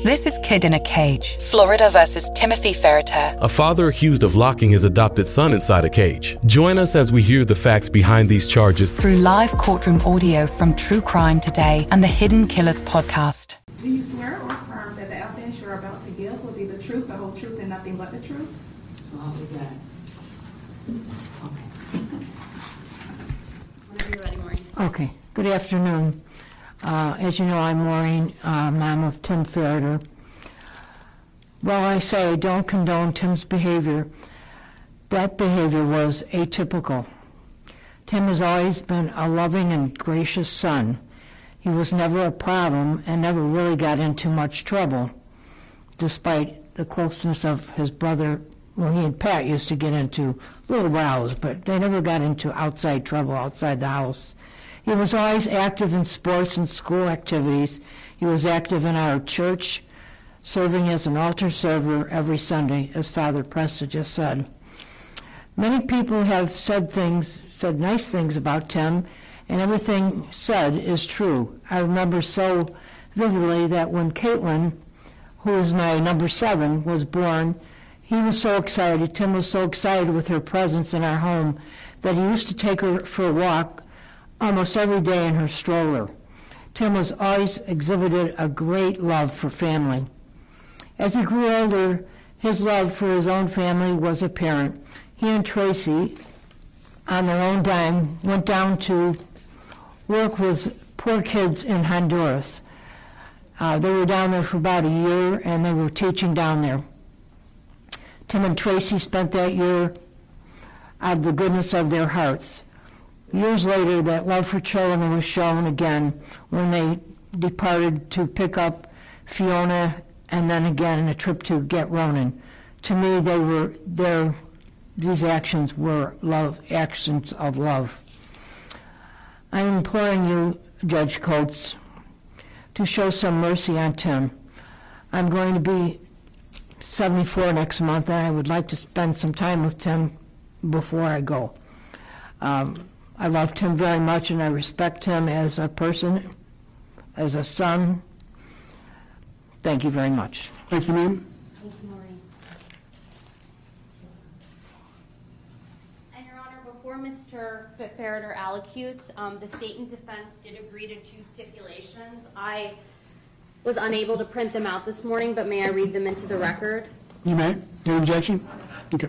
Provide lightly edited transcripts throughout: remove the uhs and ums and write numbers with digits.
This is Kid in a Cage. Florida versus Timothy Ferreter. A father accused of locking his adopted son inside a cage. Join us as we hear the facts behind these charges Through live courtroom audio from True Crime Today and the Hidden Killers podcast. Do you swear or affirm that the evidence you're about to give will be the truth, the whole truth, and nothing but the truth? Oh, we got it. Okay. Whenever you're ready, Maureen. Okay. Good afternoon. As you know, I'm Maureen, mom of Tim Ferreter. While I say I don't condone Tim's behavior, that behavior was atypical. Tim has always been a loving and gracious son. He was never a problem and never really got into much trouble, despite the closeness of his brother. Well, he and Pat used to get into little rows, but they never got into outside trouble outside the house. He was always active in sports and school activities. He was active in our church, serving as an altar server every Sunday, as Father Presta just said. Many people have said nice things about Tim, and everything said is true. I remember so vividly that when Caitlin, who is my number 7, was born, he was so excited, Tim was so excited with her presence in our home that he used to take her for a walk almost every day in her stroller. Tim was always exhibited a great love for family. As he grew older, his love for his own family was apparent. He and Tracy, on their own dime, went down to work with poor kids in Honduras. They were down there for about a year, and they were teaching down there. Tim and Tracy spent that year out of the goodness of their hearts. Years later, that love for children was shown again when they departed to pick up Fiona and then again in a trip to get Ronan. To me, these actions were actions of love. I'm imploring you, Judge Coates, to show some mercy on Tim. I'm going to be 74 next month, and I would like to spend some time with Tim before I go. I love Tim very much, and I respect him as a person, as a son. Thank you very much. Thank you, ma'am. Thank you, Maureen. And Your Honor, before Mr. Ferreter allocutes, the state and defense did agree to 2 stipulations. I was unable to print them out this morning, but may I read them into the record? You may. No objection? Okay.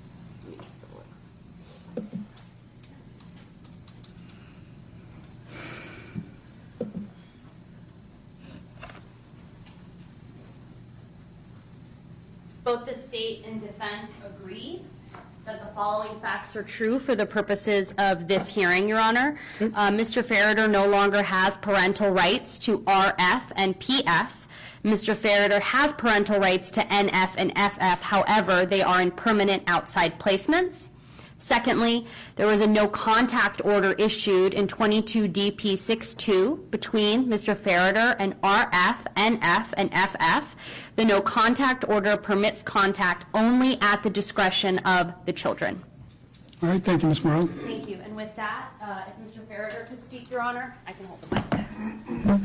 Both the state and defense agree that the following facts are true for the purposes of this hearing, Your Honor. Mr. Ferreter no longer has parental rights to RF and PF. Mr. Ferreter has parental rights to NF and FF. However, they are in permanent outside placements. Secondly, there was a no contact order issued in 22 DP 62 between Mr. Ferreter and RF, NF, and FF. The no contact order permits contact only at the discretion of the children. All right, thank you, Ms. Morrow. Thank you. And with that, if Mr. Ferreter could speak, Your Honor, I can hold the mic.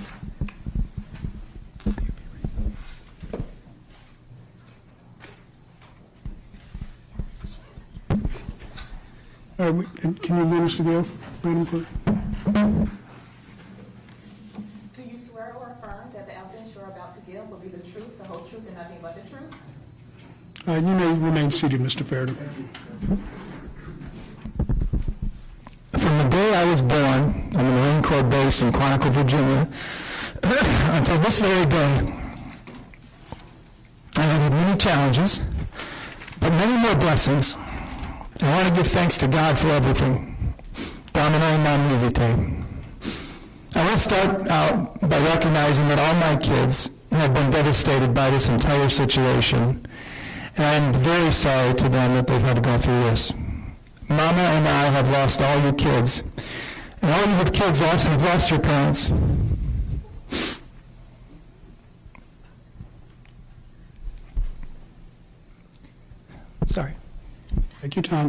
All right, can you administer the oath, Madam Clerk? Do you swear or affirm that the evidence you're about to give will be the truth, the whole truth, and nothing but the truth? You may remain seated, Mr. Ferreter. From the day I was born on the Marine Corps base in Quantico, Virginia, until this very day, I have had many challenges, but many more blessings. I want to give thanks to God for everything. Domino non movite. I want to start out by recognizing that all my kids have been devastated by this entire situation, and I'm very sorry to them that they've had to go through this. Mama and I have lost all your kids, and all you have kids also have lost your parents. Sorry. Take your time.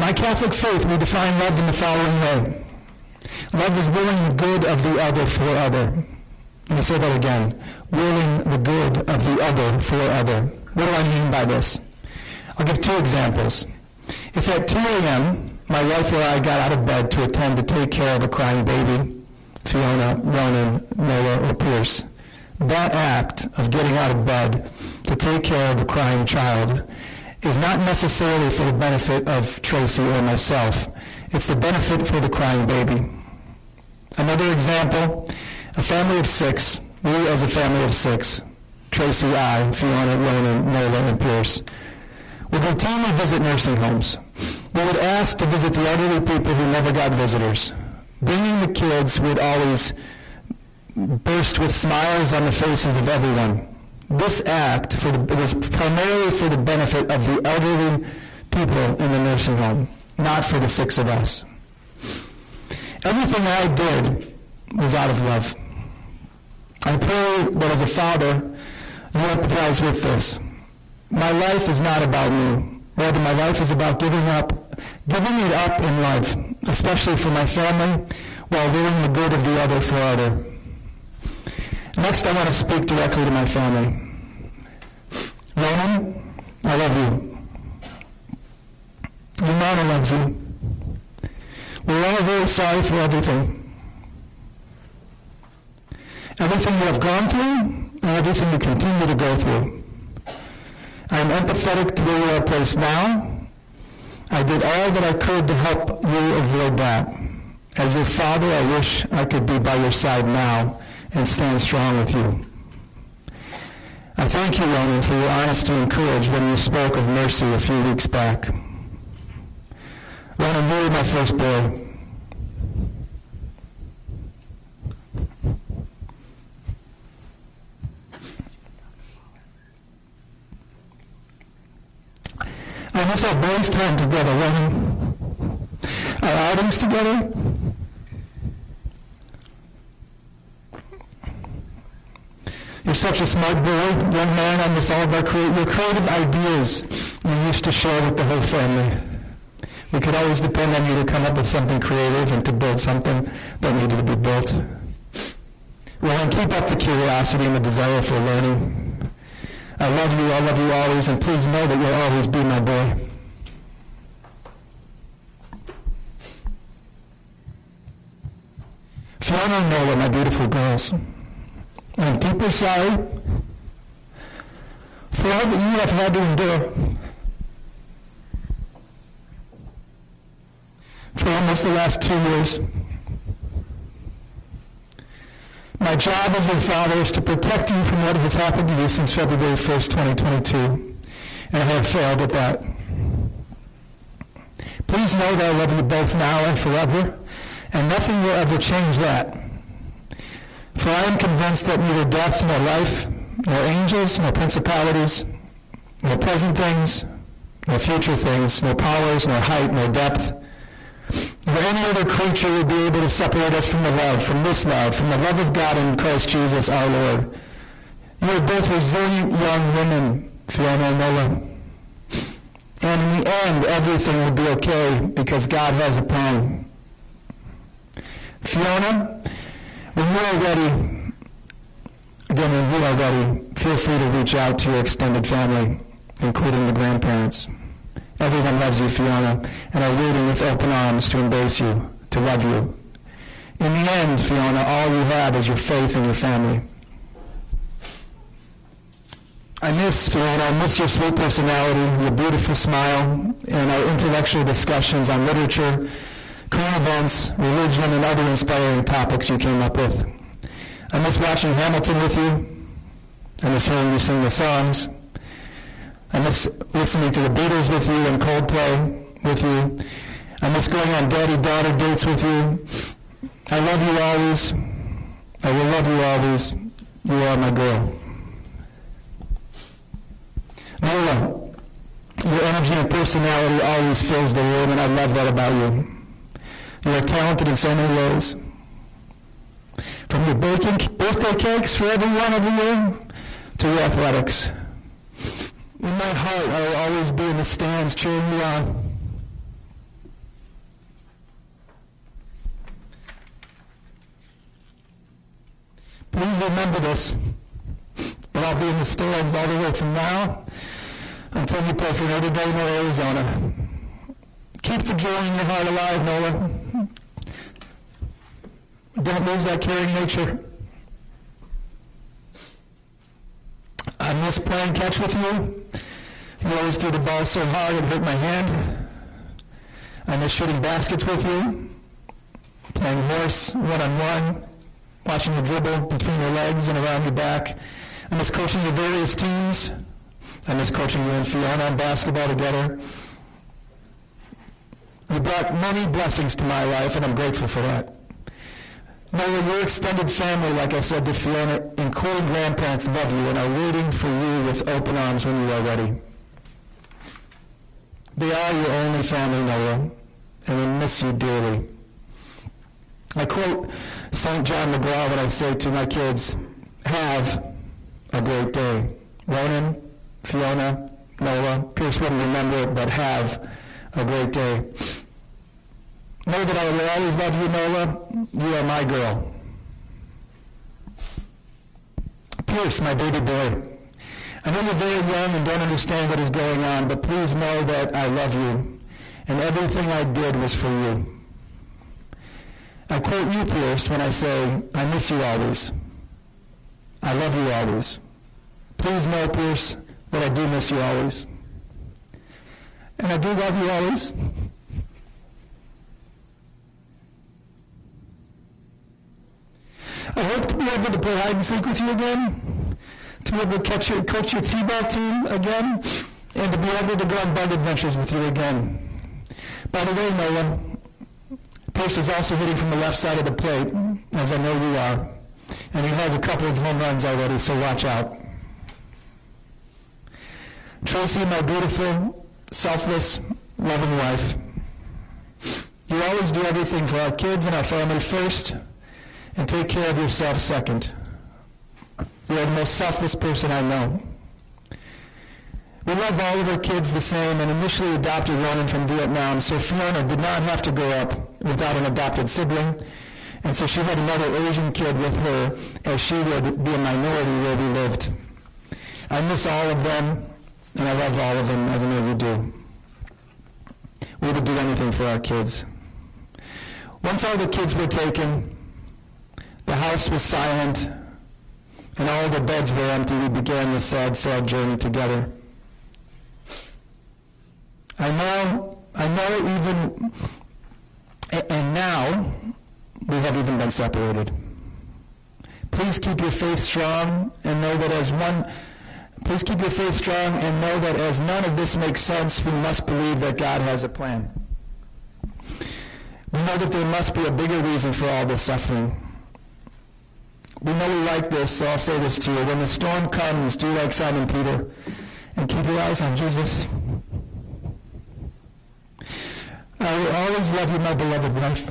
my Catholic faith, we define love in the following way. Love is willing the good of the other for other. Let me say that again. Willing the good of the other for other. What do I mean by this? I'll give two examples. If at 2 a.m. my wife or I got out of bed to attend to take care of a crying baby, Fiona, Ronan, Noah, or Pierce, that act of getting out of bed to take care of the crying child is not necessarily for the benefit of Tracy or myself. It's the benefit for the crying baby. Another example, a family of 6, we as a family of 6, Tracy, I, Fiona, Ronan, Nola, and Pierce, would routinely visit nursing homes. We would ask to visit the elderly people who never got visitors. Bringing the kids would always burst with smiles on the faces of everyone. This act was primarily for the benefit of the elderly people in the nursing home, not for the 6 of us. Everything I did was out of love. I pray that as a father, you empathize with this. My life is not about me. Rather, my life is about giving it up in love, especially for my family, while willing the good of the other for other. Next, I want to speak directly to my family. Ronan, I love you. Your mama loves you. We're all very sorry for everything. Everything you have gone through, and everything you continue to go through. I am empathetic to where you are placed now. I did all that I could to help you avoid that. As your father, I wish I could be by your side now and stand strong with you. I thank you, Ronan, for your honesty and courage when you spoke of mercy a few weeks back. Ronan, you were my first boy. I miss our boys' time together, Ronan. Our outings together. You're such a smart boy, young man on this all of your creative ideas you used to share with the whole family. We could always depend on you to come up with something creative and to build something that needed to be built. Ronan, keep up the curiosity and the desire for learning. I love you always, and please know that you'll always be my boy. Fiona and Nola, my beautiful girls, I'm deeply sorry for all that you have had to endure. For almost the last 2 years. My job as your father is to protect you from what has happened to you since February 1st, 2022, and I have failed at that. Please know that I love you both now and forever, and nothing will ever change that. For I am convinced that neither death nor life, nor angels, nor principalities, nor present things, nor future things, nor powers, nor height, nor depth, nor any other creature will be able to separate us from the love, from this love, from the love of God in Christ Jesus our Lord. You are both resilient young women, Fiona and Nola. And in the end, everything will be okay because God has a plan. Fiona, when you are ready, feel free to reach out to your extended family, including the grandparents. Everyone loves you, Fiona, and are waiting with open arms to embrace you, to love you. In the end, Fiona, all you have is your faith in your family. I miss, Fiona, I miss your sweet personality, your beautiful smile, and our intellectual discussions on literature, current events, religion, and other inspiring topics you came up with. I miss watching Hamilton with you. I miss hearing you sing the songs. I miss listening to the Beatles with you and Coldplay with you. I miss going on daddy-daughter dates with you. I love you always. I will love you always. You are my girl. Nola, your energy and personality always fills the room, and I love that about you. You are talented in so many ways. From your baking birthday cakes for everyone every year to your athletics. In my heart, I will always be in the stands cheering you on. Please remember this, that I'll be in the stands all the way from now until you play for Notre Dame or Arizona. Keep the joy in your heart alive, Nola. Don't lose that caring nature. I miss playing catch with you. You always threw the ball so hard it hurt my hand. I miss shooting baskets with you, playing horse one-on-one, watching the dribble between your legs and around your back. I miss coaching your various teams. I miss coaching you and Fiona on basketball together. You brought many blessings to my life, and I'm grateful for that. Nola, your extended family, like I said to Fiona, including grandparents, love you and are waiting for you with open arms when you are ready. They are your only family, Nola, and we miss you dearly. I quote St. John McGraw when I say to my kids, have a great day. Ronan, Fiona, Nola, Pierce wouldn't remember it, but have a great day. Know that I will always love you, Nola. You are my girl. Pierce, my baby boy. I know you're very young and don't understand what is going on, but please know that I love you, and everything I did was for you. I quote you, Pierce, when I say, I miss you always. I love you always. Please know, Pierce, that I do miss you always. And I do love you always. I hope to be able to play hide and seek with you again, to be able to coach your t-ball team again, and to be able to go on bug adventures with you again. By the way, Nola, Pierce is also hitting from the left side of the plate, as I know you are, and he has a couple of home runs already, so watch out. Tracy, my beautiful, selfless, loving wife, you always do everything for our kids and our family first, and take care of yourself second. You are the most selfless person I know. We love all of our kids the same and initially adopted Ronan from Vietnam, so Fiona did not have to grow up without an adopted sibling, and so she had another Asian kid with her, as she would be a minority where we lived. I miss all of them, and I love all of them, as I know you do. We would do anything for our kids. Once all the kids were taken, the house was silent, and all the beds were empty. We began this sad, sad journey together. I know even, and now we have even been separated. Please keep your faith strong and know that as none of this makes sense, we must believe that God has a plan. We know that there must be a bigger reason for all this suffering. We know we like this, so I'll say this to you. When the storm comes, do like Simon Peter and keep your eyes on Jesus. I will always love you, my beloved wife.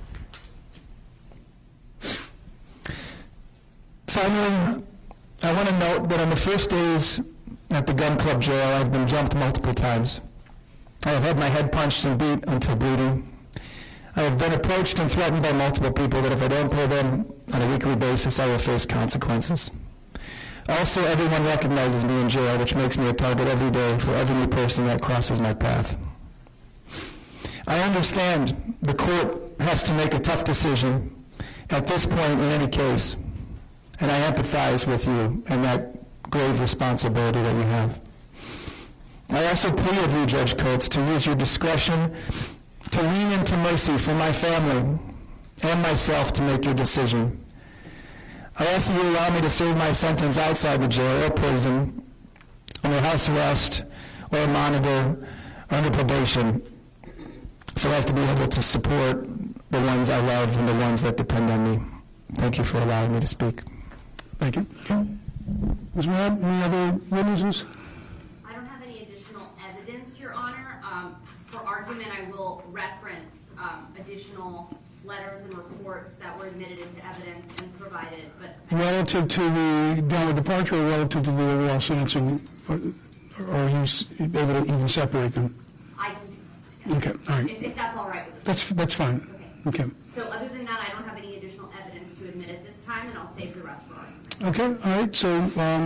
Finally, I want to note that on the first days at the gun club jail, I've been jumped multiple times. I have had my head punched and beat until bleeding. I have been approached and threatened by multiple people that if I don't pay them on a weekly basis, I will face consequences. Also, everyone recognizes me in jail, which makes me a target every day for every new person that crosses my path. I understand the court has to make a tough decision at this point in any case, and I empathize with you and that grave responsibility that you have. I also plea of you, Judge Coates, to use your discretion to lean into mercy for my family and myself to make your decision. I ask that you allow me to serve my sentence outside the jail or prison, under house arrest, or a monitor, or under probation, so as to be able to support the ones I love and the ones that depend on me. Thank you for allowing me to speak. Thank you. Ms. Webb, any other witnesses? I don't have any additional evidence, Your Honor. For argument, I will reference additional letters and reports that were admitted into evidence and provided. But Relative to the downward departure or relative to the overall sentencing, or are you able to even separate them? I can do that. Okay, all right. If that's all right with you. That's fine. Okay. Okay. So other than that, I don't have any additional evidence to admit at this time, and I'll save the rest for argument. Okay, all right, so,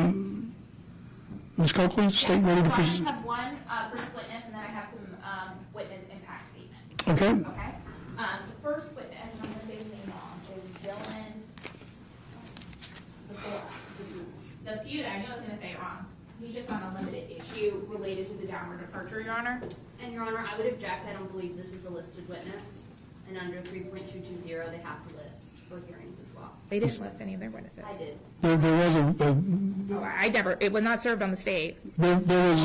Ms. Coakley, state ready to I just proceed. have one brief witness, and then I have some witness impact statements. Okay, Okay? So first witness, and I'm going to say his name wrong, is Dylan. The feud, I knew I was going to say it wrong. He's just on a limited issue related to the downward departure, Your Honor. And Your Honor, I would object. I don't believe this is a listed witness. And under 3.220, they have to list for hearings as well. They didn't list any of their witnesses. I did. there was Oh, I never, it was not served on the state. there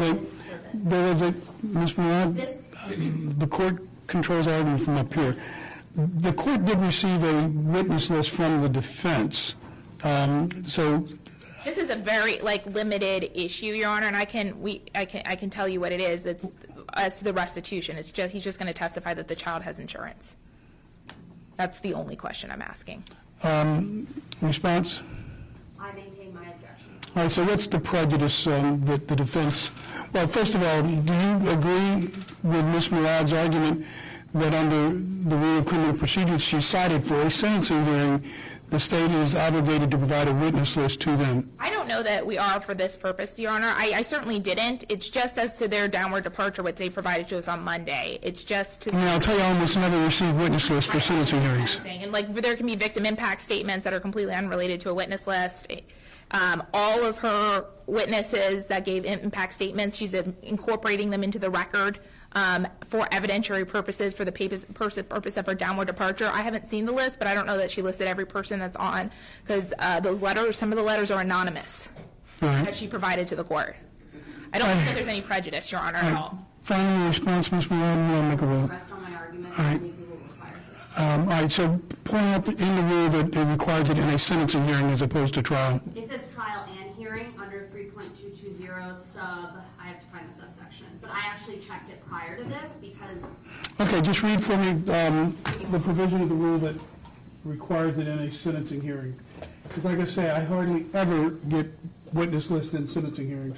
was a, Ms. Murad, the court controls argument from up here. The court did receive a witness list from the defense, so, This is a very limited issue, Your Honor, and I can tell you what it is. It's as to the restitution. It's just he's just going to testify that the child has insurance. That's the only question I'm asking. response? I maintain my objection. All right, so what's the prejudice that the defense, well, first of all, do you agree with Ms. Murad's argument that under the rule of criminal procedures she cited for a sentencing hearing, the state is obligated to provide a witness list to them? I don't know that we are for this purpose, Your Honor. I certainly didn't. It's just as to their downward departure, what they provided to us on Monday. It's just to... I mean, I'll tell you, I almost never receive witness lists for sentencing hearings. And there can be victim impact statements that are completely unrelated to a witness list. All of her witnesses that gave impact statements, she's incorporating them into the record for evidentiary purposes for the purpose of her downward departure. I haven't seen the list, but I don't know that she listed every person that's on, because those letters, some of the letters are anonymous that she provided to the court. I don't think that there's any prejudice, Your Honor, at all. Final response, Ms. Murad, you want to make a rule? Rest on my argument. All right. I believe we will require All right, so point out in the rule that it requires it in a sentencing hearing as opposed to trial. it. It says trial and hearing under 3.220 sub, I have to find the subsection, but I actually checked it prior to this because Okay, just read for me the provision of the rule that requires it in a sentencing hearing. Because like I say, I hardly ever get witness lists in sentencing hearings.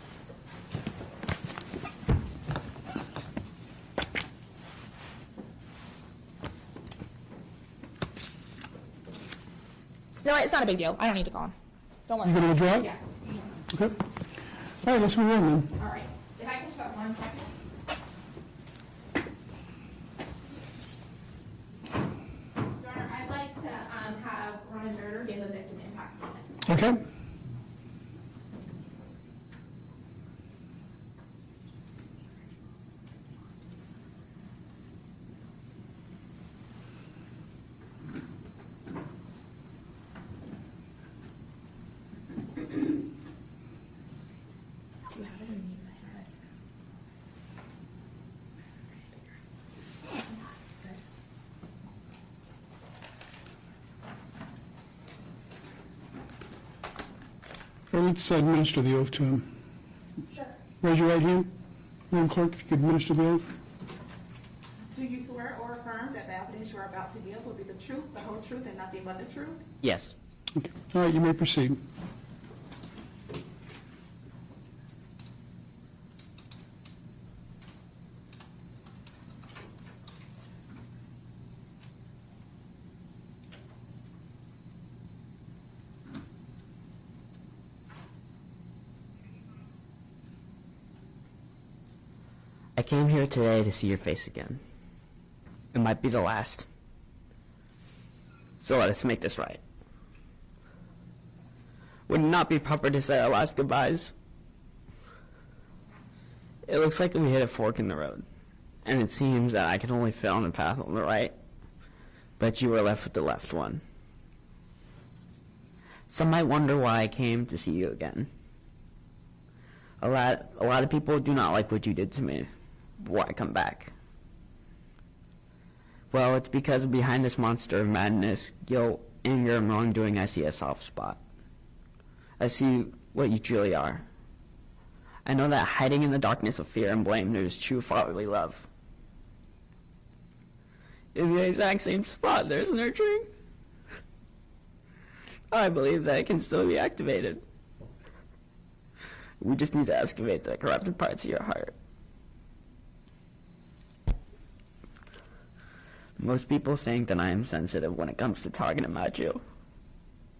No, it's not a big deal. I don't need to call him. Don't worry. You going to withdraw it? Yeah. Okay. All right, let's move on then. All right. If I can just have 1 second. Your Honor, I'd like to have Ryan Berger give a victim impact statement. Okay. Let's administer the oath to him. Sure. Raise your right hand. Madam Clerk, if you could administer the oath. Do you swear or affirm that the evidence you are about to give will be the truth, the whole truth, and nothing but the truth? Yes. Okay. All right, you may proceed. I came here today to see your face again. It might be the last. So let us make this right. Would it not be proper to say our last goodbyes? It looks like we hit a fork in the road, and it seems that I can only fit on the path on the right, but you were left with the left one. Some might wonder why I came to see you again. A lot of people do not like what you did to me. Why come back? Well, it's because behind this monster of madness, guilt, anger, and wrongdoing, I see a soft spot. I see what you truly are. I know that hiding in the darkness of fear and blame, there is true fatherly love. In the exact same spot, there's nurturing. I believe that it can still be activated. We just need to excavate the corrupted parts of your heart. Most people think that I am sensitive when it comes to talking about you.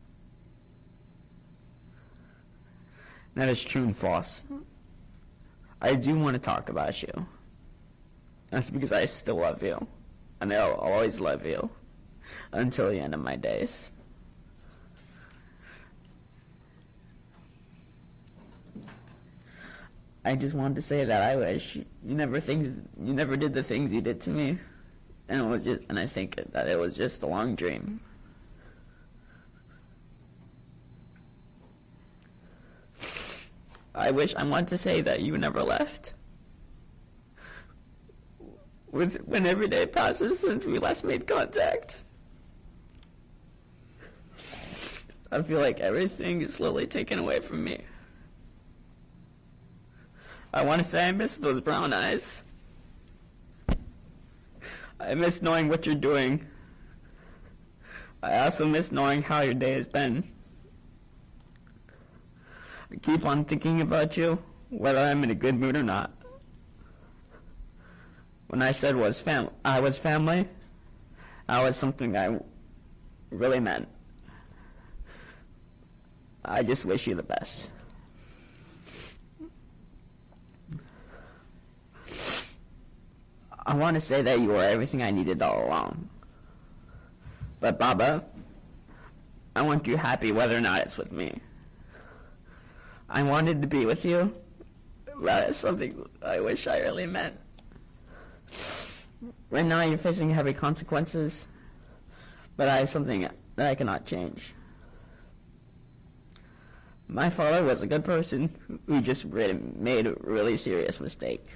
That is true and false. I do want to talk about you. That's because I still love you. And I'll always love you. Until the end of my days. I just wanted to say that I wish you never did the things you did to me. And I think that it was just a long dream. I want to say that you never left. When every day passes since we last made contact, I feel like everything is slowly taken away from me. I want to say I miss those brown eyes. I miss knowing what you're doing. I also miss knowing how your day has been. I keep on thinking about you, whether I'm in a good mood or not. When I said I was family, that was something I really meant. I just wish you the best. I want to say that you were everything I needed all along. But Baba, I want you happy whether or not it's with me. I wanted to be with you. That is something I wish I really meant. Right now you're facing heavy consequences, but that is something that I cannot change. My father was a good person who just made a really serious mistake.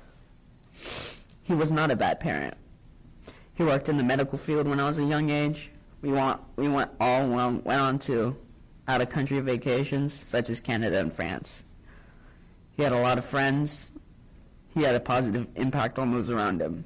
He was not a bad parent. He worked in the medical field when I was a young age. We went on to out-of-country vacations, such as Canada and France. He had a lot of friends. He had a positive impact on those around him.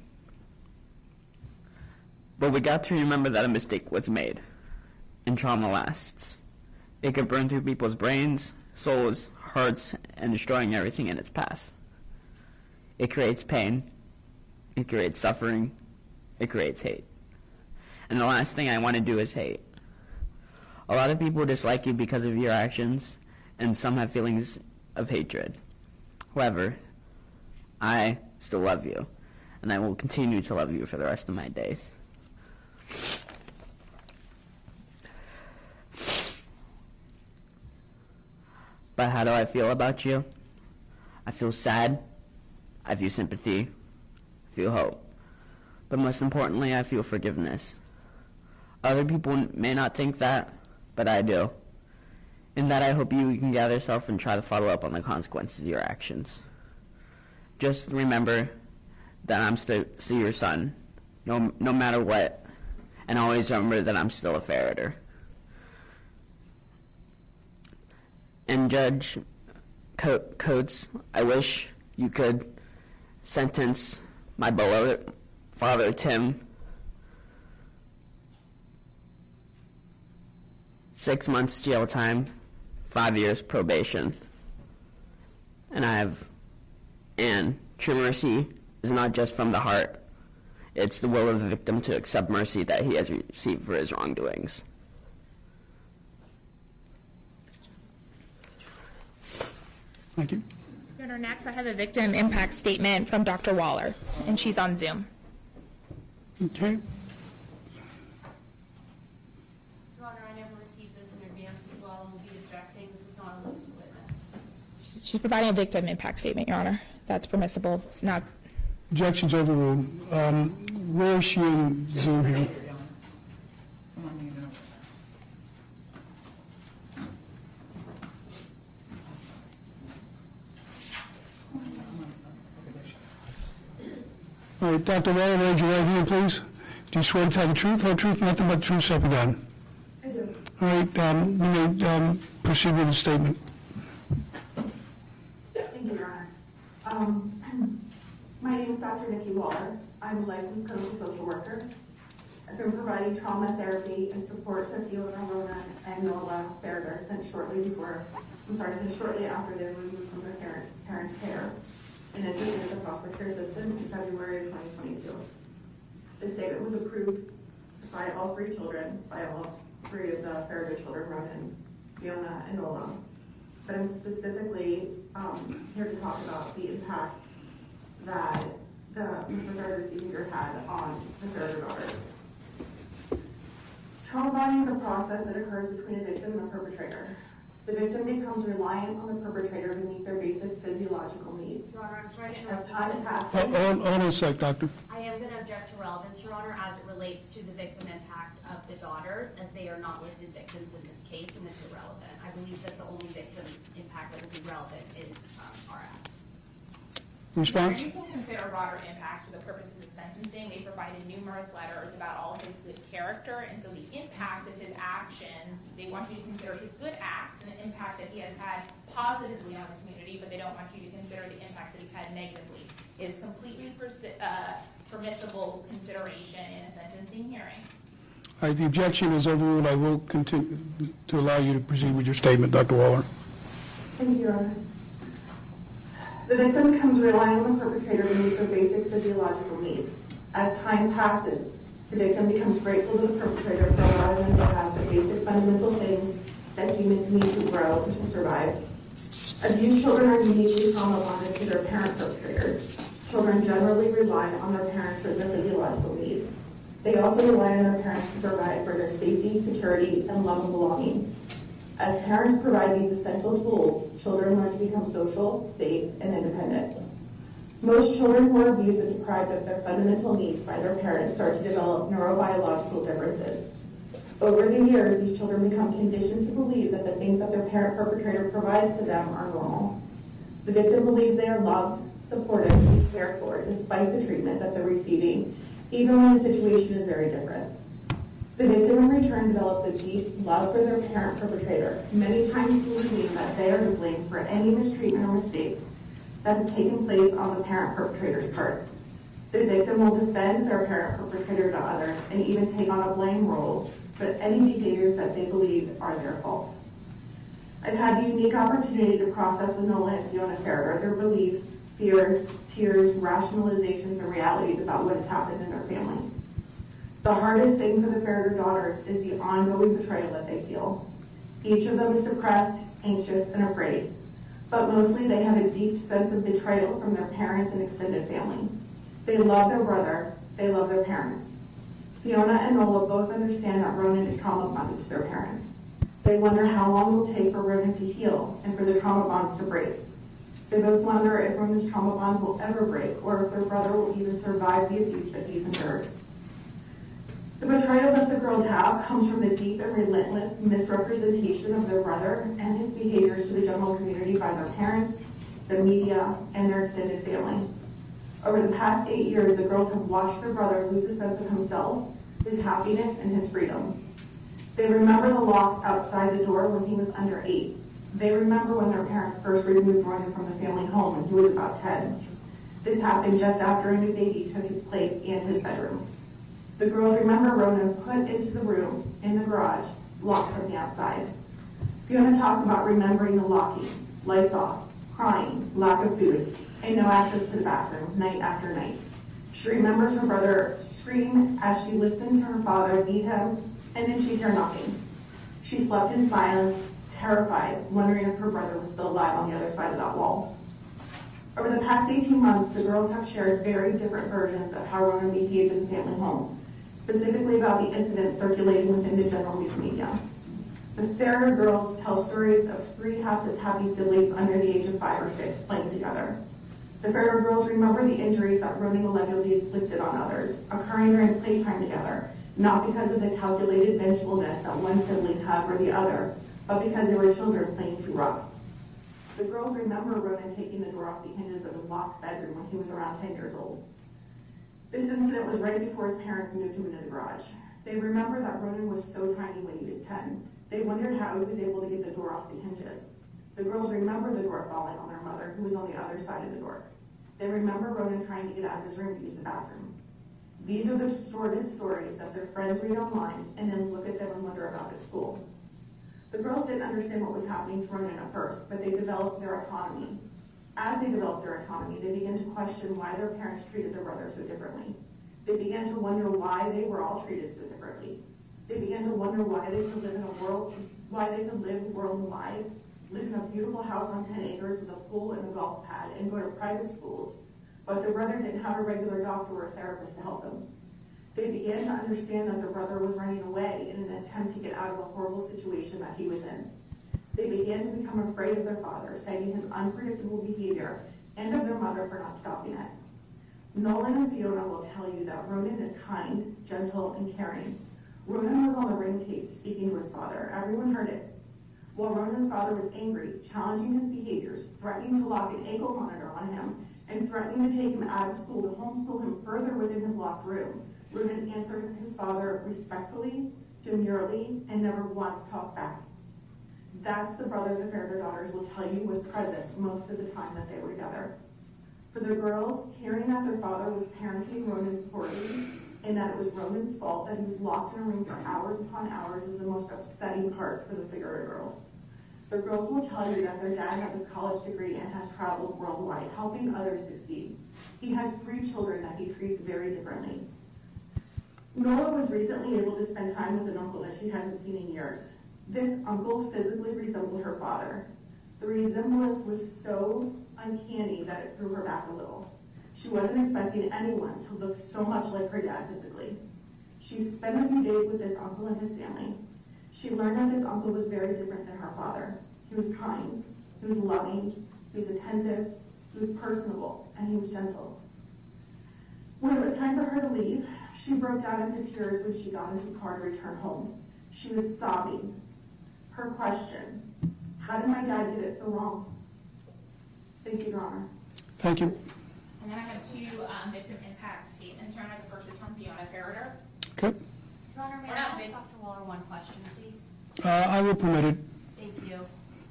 But we got to remember that a mistake was made, and trauma lasts. It could burn through people's brains, souls, hearts, and destroying everything in its path. It creates pain. It creates suffering. It creates hate. And the last thing I want to do is hate. A lot of people dislike you because of your actions, and some have feelings of hatred. However, I still love you, and I will continue to love you for the rest of my days. But how do I feel about you? I feel sad. I feel sympathy. I feel hope. But most importantly, I feel forgiveness. Other people may not think that, but I do. In that, I hope you can gather yourself and try to follow up on the consequences of your actions. Just remember that I'm still your son, no matter what, and always remember that I'm still a Ferreter. And Judge Coates, I wish you could sentence my beloved father, Tim, 6 months jail time, 5 years probation. And true mercy is not just from the heart. It's the will of the victim to accept mercy that he has received for his wrongdoings. Thank you. Your Honor, next I have a victim impact statement from Dr. Waller, and she's on Zoom. Okay. Your Honor, I never received this in advance as well, and will be objecting. This is not a listed witness. She's providing a victim impact statement, Your Honor. That's permissible. It's not. Objection's overruled. Where is she in Zoom here? All right, Dr. Waller, raise your right hand, please. Do you swear to tell the truth, whole truth, nothing but the truth, so help you God? I do. All right, you may proceed with the statement. Thank you, Your Honor. My name is Dr. Nikki Waller. I'm a licensed clinical social worker. I've been providing trauma therapy and support to Fiona, Rona, and Nola Ferreter since shortly after they were removed from their parents' care and entered into the foster care system in February of 2022. This statement was approved by all three children, by all three of the Ferreter children, Rona, Fiona, and Nola. but I'm specifically here to talk about the impact that Mr. Ferreter's behavior had on the Ferreter daughters. Trauma bonding is a process that occurs between a victim and a perpetrator. The victim becomes reliant on the perpetrator to meet their basic physiological needs. Your Honor, I'm sorry to As interrupt. time passes, Hold on a sec, Doctor. I am going to object to relevance, Your Honor, as it relates to the victim impact of the daughters, as they are not listed victims in this case, and it's irrelevant. I believe that the only victim impact that will be relevant is RF. Response? You can consider broader impact for the purposes of sentencing. They provided numerous letters about all of his good character, and so the impact of his actions, they want you to consider his good acts and the impact that he has had positively on the community, but they don't want you to consider the impact that he had negatively. It is completely permissible consideration in a sentencing hearing. All right, the objection is overruled. I will continue to allow you to proceed with your statement, Dr. Waller. thank you, Your Honor. The victim becomes reliant on the perpetrator to meet their basic physiological needs. As time passes, the victim becomes grateful to the perpetrator for allowing them to have the basic fundamental things that humans need to grow and to survive. Abused children are uniquely trauma bonded to their parent perpetrators. Children generally rely on their parents for their physiological needs. They also rely on their parents to provide for their safety, security, and love and belonging. As parents provide these essential tools, children learn to become social, safe, and independent. Most children who are abused and deprived of their fundamental needs by their parents start to develop neurobiological differences. Over the years, these children become conditioned to believe that the things that their parent perpetrator provides to them are normal. The victim believes they are loved, supported, and cared for, despite the treatment that they're receiving, even when the situation is very different. The victim in return develops a deep love for their parent perpetrator, many times believing that they are to blame for any mistreatment or mistakes that have taken place on the parent perpetrator's part. The victim will defend their parent perpetrator to others and even take on a blame role for any behaviors that they believe are their fault. I've had the unique opportunity to process with Nola and Fiona Ferreter their beliefs, fears, tears, rationalizations, and realities about what has happened in their family. The hardest thing for the Ferreter daughters is the ongoing betrayal that they feel. Each of them is depressed, anxious, and afraid, but mostly they have a deep sense of betrayal from their parents and extended family. They love their brother, they love their parents. Fiona and Nola both understand that Ronan is trauma bonded to their parents. They wonder how long it will take for Ronan to heal and for the trauma bonds to break. They both wonder if Ronan's trauma bonds will ever break or if their brother will even survive the abuse that he's endured. The betrayal that the girls have comes from the deep and relentless misrepresentation of their brother and his behaviors to the general community by their parents, the media, and their extended family. Over the past 8 years, the girls have watched their brother lose a sense of himself, his happiness, and his freedom. They remember the lock outside the door when he was under 8. They remember when their parents first removed Ronan from the family home when he was about 10. This happened just after a new baby took his place and his bedrooms. The girls remember Ronan put into the room in the garage, locked from the outside. Fiona talks about remembering the locking, lights off, crying, lack of food, and no access to the bathroom night after night. She remembers her brother scream as she listened to her father beat him, and then she'd hear knocking. She slept in silence, terrified, wondering if her brother was still alive on the other side of that wall. Over the past 18 months, the girls have shared very different versions of how Ronan behaved in the family home, specifically about the incidents circulating within the general news media. The Ferreter girls tell stories of 3 happy siblings under the age of 5 or 6 playing together. The Ferreter girls remember the injuries that Ronan allegedly inflicted on others, occurring during playtime together, not because of the calculated vengefulness that one sibling had for the other, but because they were children playing too rough. The girls remember Ronan taking the door off the hinges of his locked bedroom when he was around 10 years old. This incident was right before his parents moved him into the garage. They remember that Ronan was so tiny when he was 10. They wondered how he was able to get the door off the hinges. The girls remember the door falling on their mother, who was on the other side of the door. They remember Ronan trying to get out of his room to use the bathroom. These are the sordid stories that their friends read online and then look at them and wonder about at school. The girls didn't understand what was happening to Ronan at first, but they developed their autonomy. As they developed their autonomy, they began to question why their parents treated their brother so differently. They began to wonder why they were all treated so differently. They began to wonder why they could live worldwide live in a beautiful house on 10 acres with a pool and a golf pad, and go to private schools, but their brother didn't have a regular doctor or a therapist to help them. They began to understand that their brother was running away in an attempt to get out of a horrible situation that he was in. They began to become afraid of their father, citing his unpredictable behavior and of their mother for not stopping it. Nolan and Fiona will tell you that Ronan is kind, gentle, and caring. Ronan was on the ring tape speaking to his father. Everyone heard it. While Ronan's father was angry, challenging his behaviors, threatening to lock an ankle monitor on him, and threatening to take him out of school to homeschool him further within his locked room, Ronan answered his father respectfully, demurely, and never once talked back. That's the brother the Ferreter daughters will tell you was present most of the time that they were together. For the girls, hearing that their father was parenting Ronan poorly and that it was Ronan's fault that he was locked in a room for hours upon hours is the most upsetting part for the Figueroa girls. The girls will tell you that their dad has a college degree and has traveled worldwide, helping others succeed. He has 3 children that he treats very differently. Nola was recently able to spend time with an uncle that she hadn't seen in years. This uncle physically resembled her father. The resemblance was so uncanny that it threw her back a little. She wasn't expecting anyone to look so much like her dad physically. She spent a few days with this uncle and his family. She learned that this uncle was very different than her father. He was kind, he was loving, he was attentive, he was personable, and he was gentle. When it was time for her to leave, she broke down into tears when she got into the car to return home. She was sobbing. Her question, how did my dad get it so wrong? Thank you, Your Honor. Thank you. And then I have 2 victim impact statements. Your Honor, the first is from Fiona Ferreter. Okay. Your Honor, may I ask Dr. Waller one question, please? I will permit it. Thank you.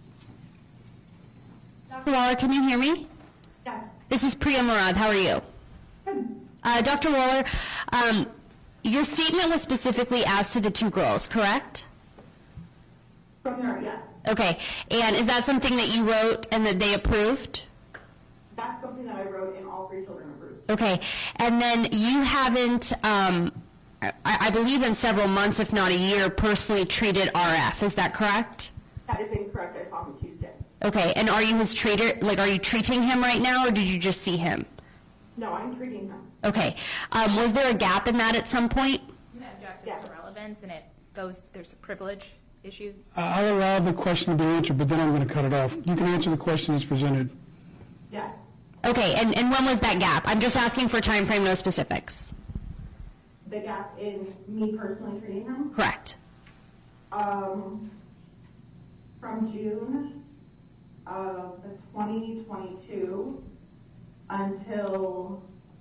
Dr. Waller, can you hear me? Yes. This is Priya Murad. How are you? Dr. Waller, your statement was specifically asked to the 2 girls, correct? From her, yes. Okay. And is that something that you wrote and that they approved? That's something that I wrote and all 3 children approved. Okay. And then you haven't, I believe in several months, if not a year, personally treated RF. Is that correct? That is incorrect. I saw him Tuesday. Okay. And are you his treater? Like, are you treating him right now, or did you just see him? No, I'm treating him. Okay. Was there a gap in that at some point? No, objectives to relevance, and there's privilege issues. I'll allow the question to be answered, but then I'm going to cut it off. You can answer the question as presented. Yes. Okay, and when was that gap? I'm just asking for time frame, no specifics. The gap in me personally treating him? Correct. From June of 2022 until,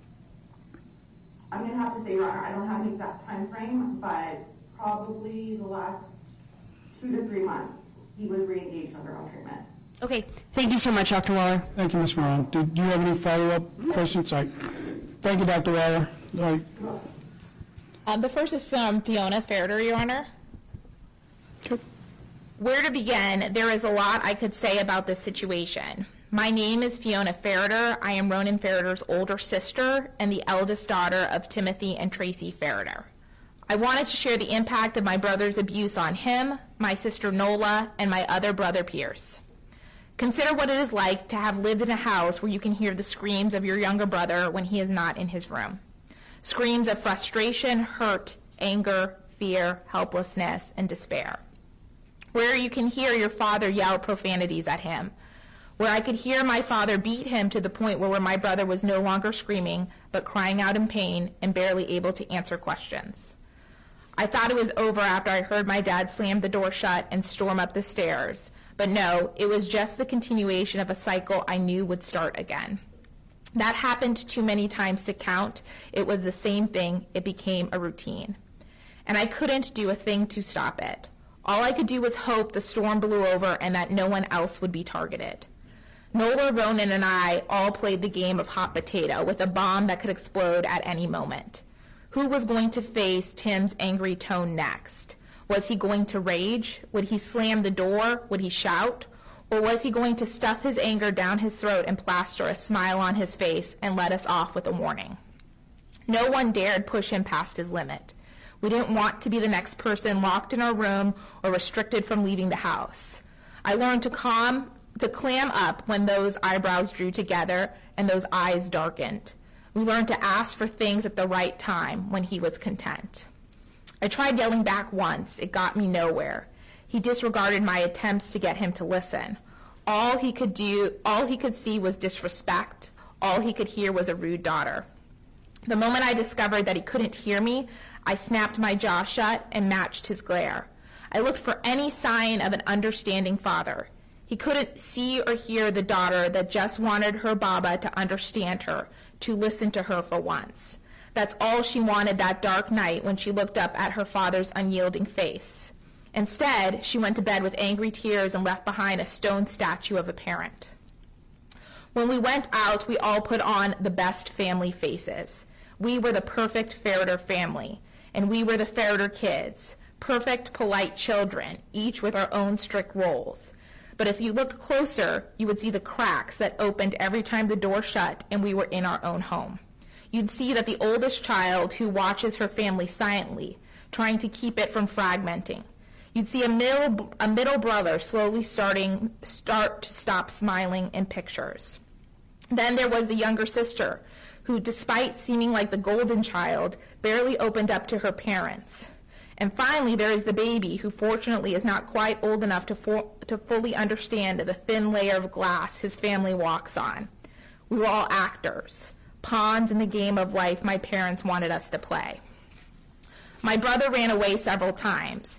I'm going to have to say, Your Honor, I don't have an exact time frame, but probably the last 2 to 3 months, he was re-engaged under home treatment. Okay. Thank you so much, Dr. Waller. Thank you, Ms. Moran. Do you have any follow-up questions? Thank you, Dr. Waller. All right. The first is from Fiona Ferreter, Your Honor. Okay. Where to begin? There is a lot I could say about this situation. My name is Fiona Ferreter. I am Ronan Ferreter's older sister and the eldest daughter of Timothy and Tracy Ferreter. I wanted to share the impact of my brother's abuse on him, my sister Nola, and my other brother Pierce. Consider what it is like to have lived in a house where you can hear the screams of your younger brother when he is not in his room. Screams of frustration, hurt, anger, fear, helplessness, and despair. Where you can hear your father yell profanities at him. Where I could hear my father beat him to the point where my brother was no longer screaming, but crying out in pain and barely able to answer questions. I thought it was over after I heard my dad slam the door shut and storm up the stairs. But no, it was just the continuation of a cycle I knew would start again. That happened too many times to count. It was the same thing. It became a routine. And I couldn't do a thing to stop it. All I could do was hope the storm blew over and that no one else would be targeted. Nola, Ronan, and I all played the game of hot potato with a bomb that could explode at any moment. Who was going to face Tim's angry tone next? Was he going to rage? Would he slam the door? Would he shout? Or was he going to stuff his anger down his throat and plaster a smile on his face and let us off with a warning? No one dared push him past his limit. We didn't want to be the next person locked in our room or restricted from leaving the house. I learned to clam up when those eyebrows drew together and those eyes darkened. We learned to ask for things at the right time when he was content. I tried yelling back once. It got me nowhere. He disregarded my attempts to get him to listen. All he could see was disrespect. All he could hear was a rude daughter. The moment I discovered that he couldn't hear me, I snapped my jaw shut and matched his glare. I looked for any sign of an understanding father. He couldn't see or hear the daughter that just wanted her Baba to understand her, to listen to her for once. That's all she wanted that dark night when she looked up at her father's unyielding face. Instead, she went to bed with angry tears and left behind a stone statue of a parent. When we went out, we all put on the best family faces. We were the perfect Ferreter family, and we were the Ferreter kids, perfect, polite children, each with our own strict roles. But if you looked closer, you would see the cracks that opened every time the door shut and we were in our own home. You'd see that the oldest child who watches her family silently, trying to keep it from fragmenting. You'd see a middle brother slowly start to stop smiling in pictures. Then there was the younger sister, who, despite seeming like the golden child, barely opened up to her parents. And finally, there is the baby, who fortunately is not quite old enough to fully understand the thin layer of glass his family walks on. We were all actors, pawns in the game of life my parents wanted us to play. My brother ran away several times.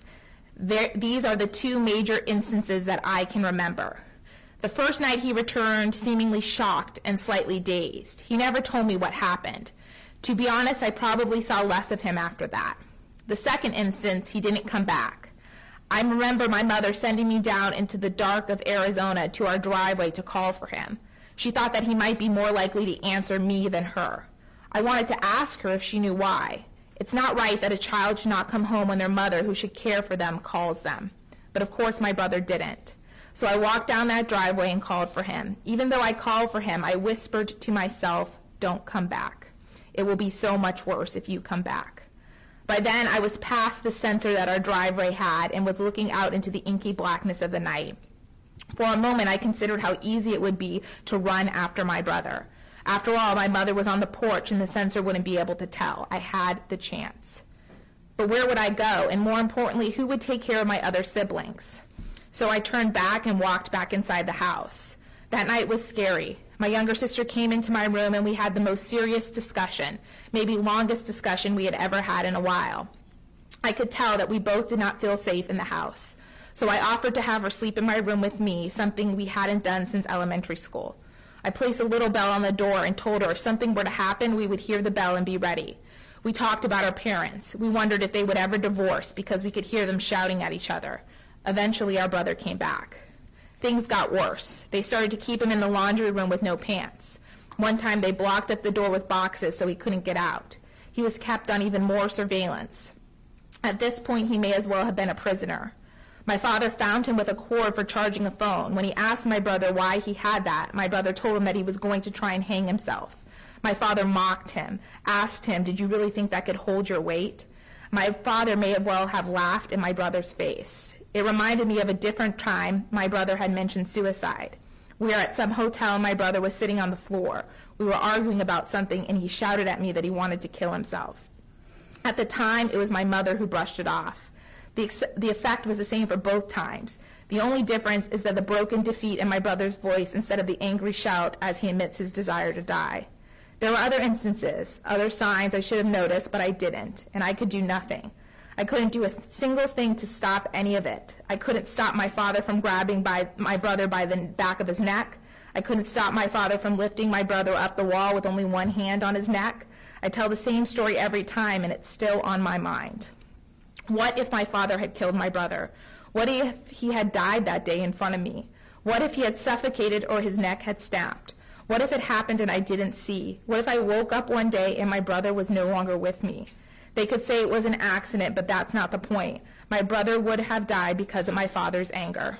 These are the two major instances that I can remember. The first night he returned seemingly shocked and slightly dazed. He never told me what happened. To be honest, I probably saw less of him after that. The second instance, he didn't come back. I remember my mother sending me down into the dark of Arizona to our driveway to call for him. She thought that he might be more likely to answer me than her. I wanted to ask her if she knew why. It's not right that a child should not come home when their mother, who should care for them, calls them. But of course my brother didn't. So I walked down that driveway and called for him. Even though I called for him, I whispered to myself, "Don't come back. It will be so much worse if you come back." By then, I was past the sensor that our driveway had and was looking out into the inky blackness of the night. For a moment, I considered how easy it would be to run after my brother. After all, my mother was on the porch and the sensor wouldn't be able to tell. I had the chance. But where would I go? And more importantly, who would take care of my other siblings? So I turned back and walked back inside the house. That night was scary. My younger sister came into my room and we had the most serious discussion, maybe longest discussion we had ever had in a while. I could tell that we both did not feel safe in the house. So I offered to have her sleep in my room with me, something we hadn't done since elementary school. I placed a little bell on the door and told her if something were to happen, we would hear the bell and be ready. We talked about our parents. We wondered if they would ever divorce because we could hear them shouting at each other. Eventually, our brother came back. Things got worse. They started to keep him in the laundry room with no pants. One time, they blocked up the door with boxes so he couldn't get out. He was kept on even more surveillance. At this point, he may as well have been a prisoner. My father found him with a cord for charging a phone. When he asked my brother why he had that, my brother told him that he was going to try and hang himself. My father mocked him, asked him, "Did you really think that could hold your weight?" My father may well have laughed in my brother's face. It reminded me of a different time my brother had mentioned suicide. We were at some hotel and my brother was sitting on the floor. We were arguing about something and he shouted at me that he wanted to kill himself. At the time, it was my mother who brushed it off. The effect was the same for both times. The only difference is that the broken defeat in my brother's voice instead of the angry shout as he admits his desire to die. There were other instances, other signs I should have noticed, but I didn't, and I could do nothing. I couldn't do a single thing to stop any of it. I couldn't stop my father from grabbing my brother by the back of his neck. I couldn't stop my father from lifting my brother up the wall with only one hand on his neck. I tell the same story every time, and it's still on my mind. What if my father had killed my brother? What if he had died that day in front of me? What if he had suffocated or his neck had snapped? What if it happened and I didn't see? What if I woke up one day and my brother was no longer with me? They could say it was an accident, but that's not the point. My brother would have died because of my father's anger.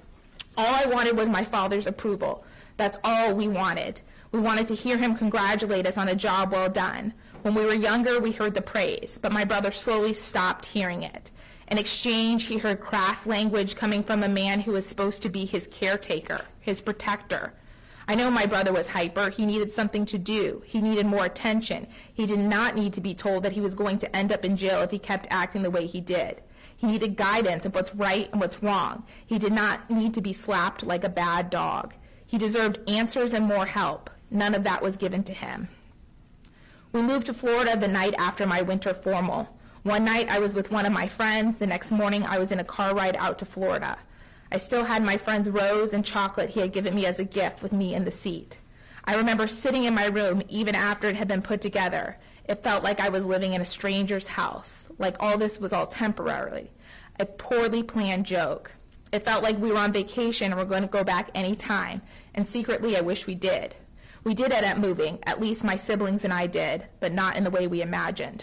All I wanted was my father's approval. That's all we wanted. We wanted to hear him congratulate us on a job well done. When we were younger, we heard the praise, but my brother slowly stopped hearing it. In exchange, he heard crass language coming from a man who was supposed to be his caretaker, his protector. I know my brother was hyper. He needed something to do. He needed more attention. He did not need to be told that he was going to end up in jail if he kept acting the way he did. He needed guidance of what's right and what's wrong. He did not need to be slapped like a bad dog. He deserved answers and more help. None of that was given to him. We moved to Florida the night after my winter formal. One night I was with one of my friends. The next morning I was in a car ride out to Florida. I still had my friend's rose and chocolate he had given me as a gift with me in the seat. I remember sitting in my room even after it had been put together. It felt like I was living in a stranger's house, like all this was all temporary, a poorly planned joke. It felt like we were on vacation and were going to go back any time, and secretly I wish we did. We did end up moving, at least my siblings and I did, but not in the way we imagined.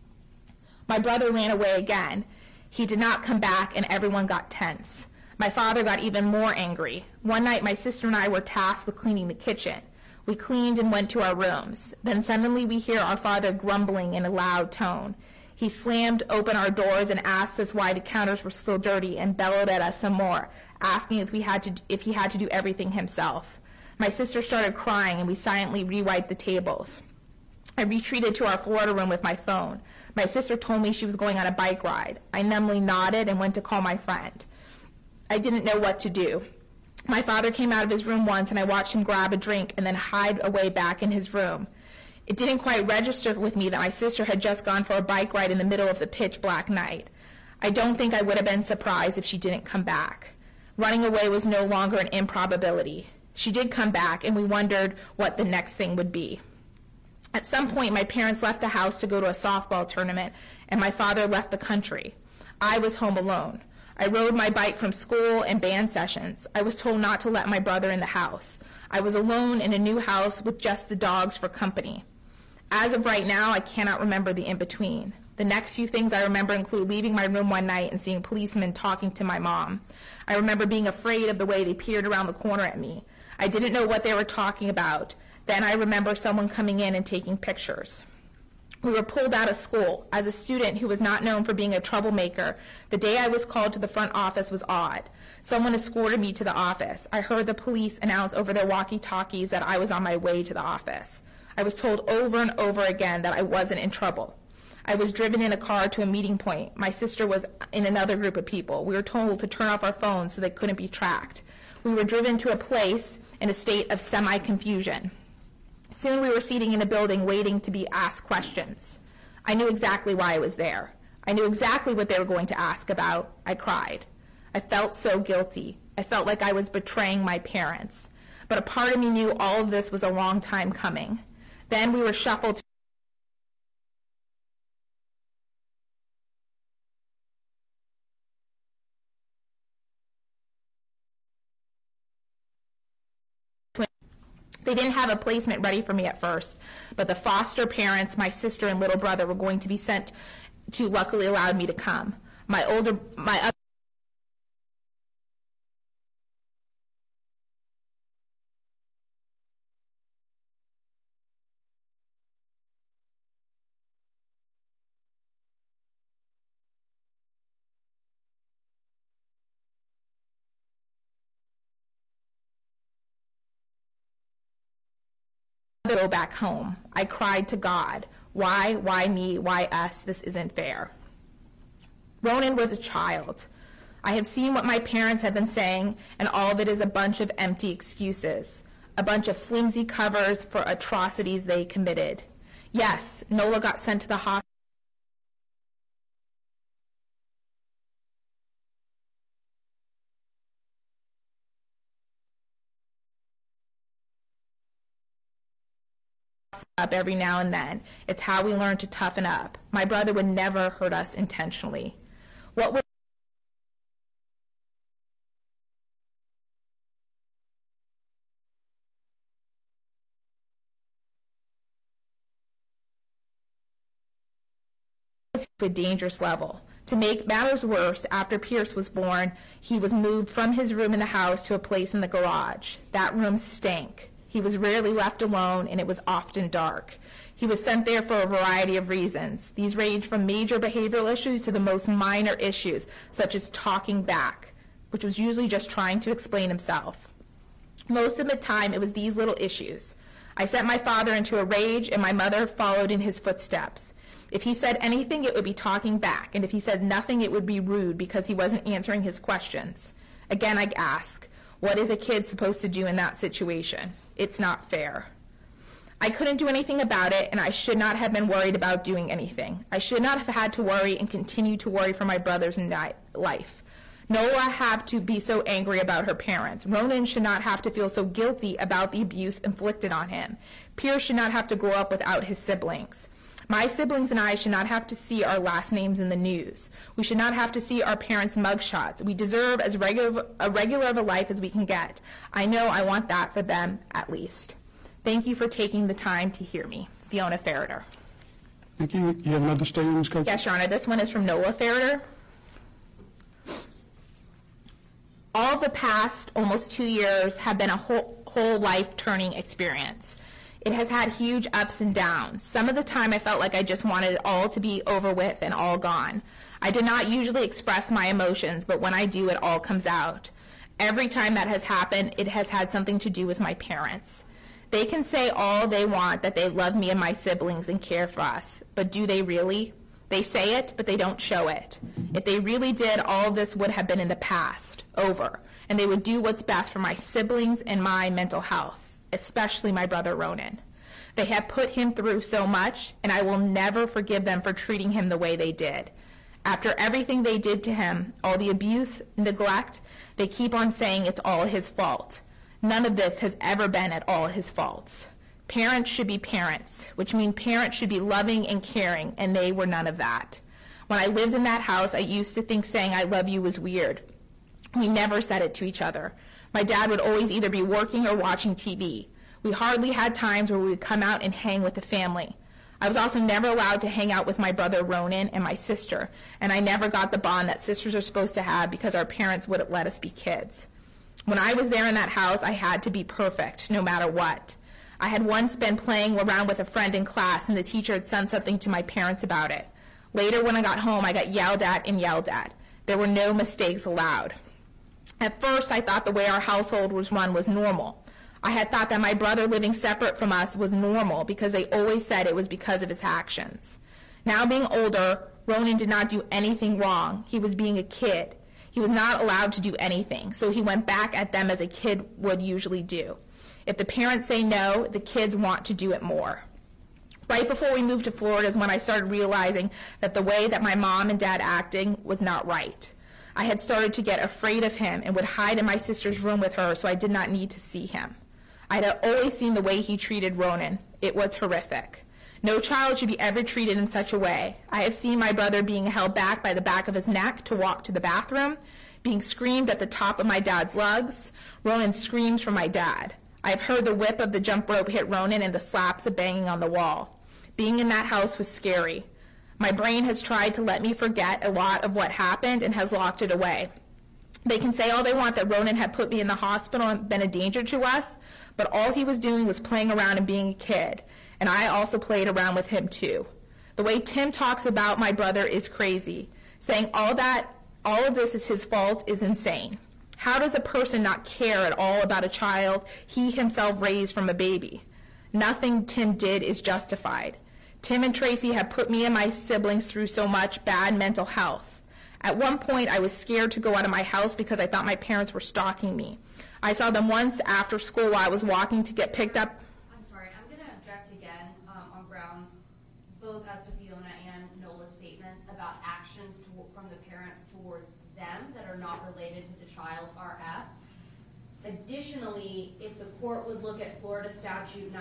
My brother ran away again. He did not come back, and everyone got tense. My father got even more angry. One night, my sister and I were tasked with cleaning the kitchen. We cleaned and went to our rooms. Then suddenly we hear our father grumbling in a loud tone. He slammed open our doors and asked us why the counters were still dirty and bellowed at us some more, asking if he had to do everything himself. My sister started crying, and we silently rewiped the tables. I retreated to our Florida room with my phone. My sister told me she was going on a bike ride. I numbly nodded and went to call my friend. I didn't know what to do. My father came out of his room once, and I watched him grab a drink and then hide away back in his room. It didn't quite register with me that my sister had just gone for a bike ride in the middle of the pitch-black night. I don't think I would have been surprised if she didn't come back. Running away was no longer an improbability. She did come back, and we wondered what the next thing would be. At some point, my parents left the house to go to a softball tournament, and my father left the country. I was home alone. I rode my bike from school and band sessions. I was told not to let my brother in the house. I was alone in a new house with just the dogs for company. As of right now, I cannot remember the in-between. The next few things I remember include leaving my room one night and seeing policemen talking to my mom. I remember being afraid of the way they peered around the corner at me. I didn't know what they were talking about. Then I remember someone coming in and taking pictures. We were pulled out of school. As a student who was not known for being a troublemaker, the day I was called to the front office was odd. Someone escorted me to the office. I heard the police announce over their walkie-talkies that I was on my way to the office. I was told over and over again that I wasn't in trouble. I was driven in a car to a meeting point. My sister was in another group of people. We were told to turn off our phones so they couldn't be tracked. We were driven to a place in a state of semi-confusion. Soon we were sitting in a building waiting to be asked questions. I knew exactly why I was there. I knew exactly what they were going to ask about. I cried. I felt so guilty. I felt like I was betraying my parents. But a part of me knew all of this was a long time coming. Then we were shuffled to They didn't have a placement ready for me at first, but the foster parents, my sister and little brother, were going to be sent to luckily allowed me to come. My other go back home. I cried to God. Why me? Why us? This isn't fair. Ronan was a child. I have seen what my parents have been saying, and all of it is a bunch of empty excuses, a bunch of flimsy covers for atrocities they committed. Yes, Nola got sent to the hospital. Up every now and then. It's how we learn to toughen up. My brother would never hurt us intentionally. What would a dangerous level? To make matters worse, after Pierce was born, he was moved from his room in the house to a place in the garage. That room stank. He was rarely left alone, and it was often dark. He was sent there for a variety of reasons. These range from major behavioral issues to the most minor issues, such as talking back, which was usually just trying to explain himself. Most of the time, it was these little issues. I sent my father into a rage, and my mother followed in his footsteps. If he said anything, it would be talking back, and if he said nothing, it would be rude because he wasn't answering his questions. Again, I ask, what is a kid supposed to do in that situation? It's not fair. I couldn't do anything about it, and I should not have been worried about doing anything. I should not have had to worry and continue to worry for my brother's life. Nola have to be so angry about her parents. Ronan should not have to feel so guilty about the abuse inflicted on him. Pierce should not have to grow up without his siblings. My siblings and I should not have to see our last names in the news. We should not have to see our parents' mugshots. We deserve as regular of a life as we can get. I know I want that for them, at least. Thank you for taking the time to hear me. Fiona Ferreter. Thank you. You have another statement, Ms. Coates? Yes, Your Honor. This one is from Nola Ferreter. All of the past almost 2 years have been a whole life-turning experience. It has had huge ups and downs. Some of the time I felt like I just wanted it all to be over with and all gone. I do not usually express my emotions, but when I do, it all comes out. Every time that has happened, it has had something to do with my parents. They can say all they want, that they love me and my siblings and care for us, but do they really? They say it, but they don't show it. If they really did, all of this would have been in the past, over, and they would do what's best for my siblings and my mental health, especially my brother Ronan. They have put him through so much, and I will never forgive them for treating him the way they did. After everything they did to him, all the abuse, neglect, they keep on saying it's all his fault. None of this has ever been at all his faults. Parents should be parents, which means parents should be loving and caring, and they were none of that. When I lived in that house, I used to think saying I love you was weird. We never said it to each other. My dad would always either be working or watching TV. We hardly had times where we would come out and hang with the family. I was also never allowed to hang out with my brother Ronan and my sister, and I never got the bond that sisters are supposed to have because our parents wouldn't let us be kids. When I was there in that house, I had to be perfect, no matter what. I had once been playing around with a friend in class, and the teacher had said something to my parents about it. Later, when I got home, I got yelled at and yelled at. There were no mistakes allowed. At first, I thought the way our household was run was normal. I had thought that my brother living separate from us was normal because they always said it was because of his actions. Now being older, Ronan did not do anything wrong. He was being a kid. He was not allowed to do anything, so he went back at them as a kid would usually do. If the parents say no, the kids want to do it more. Right before we moved to Florida is when I started realizing that the way that my mom and dad acting was not right. I had started to get afraid of him and would hide in my sister's room with her so I did not need to see him. I had always seen the way he treated Ronan. It was horrific. No child should be ever treated in such a way. I have seen my brother being held back by the back of his neck to walk to the bathroom, being screamed at the top of my dad's lungs. Ronan screams for my dad. I have heard the whip of the jump rope hit Ronan and the slaps of banging on the wall. Being in that house was scary. My brain has tried to let me forget a lot of what happened and has locked it away. They can say all they want that Ronan had put me in the hospital and been a danger to us, but all he was doing was playing around and being a kid. And I also played around with him too. The way Tim talks about my brother is crazy. Saying all of this is his fault is insane. How does a person not care at all about a child he himself raised from a baby? Nothing Tim did is justified. Tim and Tracy have put me and my siblings through so much bad mental health. At one point, I was scared to go out of my house because I thought my parents were stalking me. I saw them once after school while I was walking to get picked up. I'm sorry, I'm going to object again on grounds, both as to Fiona and Nola's statements about actions from the parents towards them that are not related to the child RF. Additionally, if the court would look at Florida Statute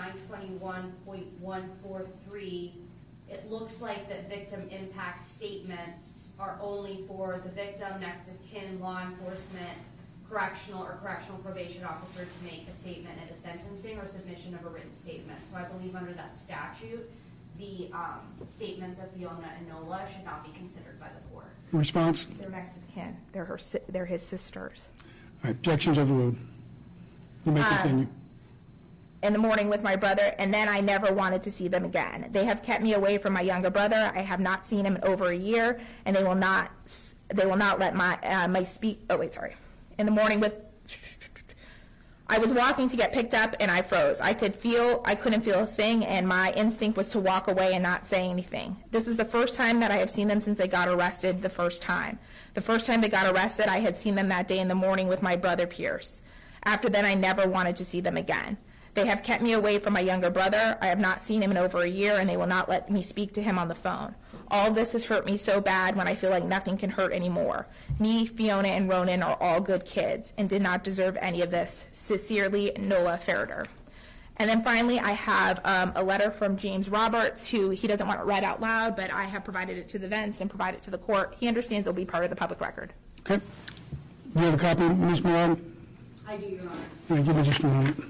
921.143, it looks like that victim impact statements are only for the victim, next of kin, law enforcement, correctional probation officer to make a statement at a sentencing or submission of a written statement. So I believe under that statute, the statements of Fiona and Nola should not be considered by the court. Response? They're next of kin. They're his sisters. All right, objections overruled. You may continue. in the morning with my brother, and then I never wanted to see them again. They have kept me away from my younger brother. I have not seen him in over a year, and they will not let my speak. Oh wait, sorry. In the morning with. I was walking to get picked up and I froze. I couldn't feel a thing, and my instinct was to walk away and not say anything. This is the first time that I have seen them since they got arrested the first time. The first time they got arrested, I had seen them that day in the morning with my brother Pierce. After that, I never wanted to see them again. They have kept me away from my younger brother. I have not seen him in over a year, and they will not let me speak to him on the phone. All of this has hurt me so bad when I feel like nothing can hurt anymore. Me, Fiona, and Ronan are all good kids and did not deserve any of this. Sincerely, Nola Ferreter. And then finally, I have a letter from James Roberts, who he doesn't want it read out loud, but I have provided it to the Vents and provided it to the court. He understands it will be part of the public record. Okay. You have a copy, Ms. Moran? I do, Your Honor. All right, give me just a moment.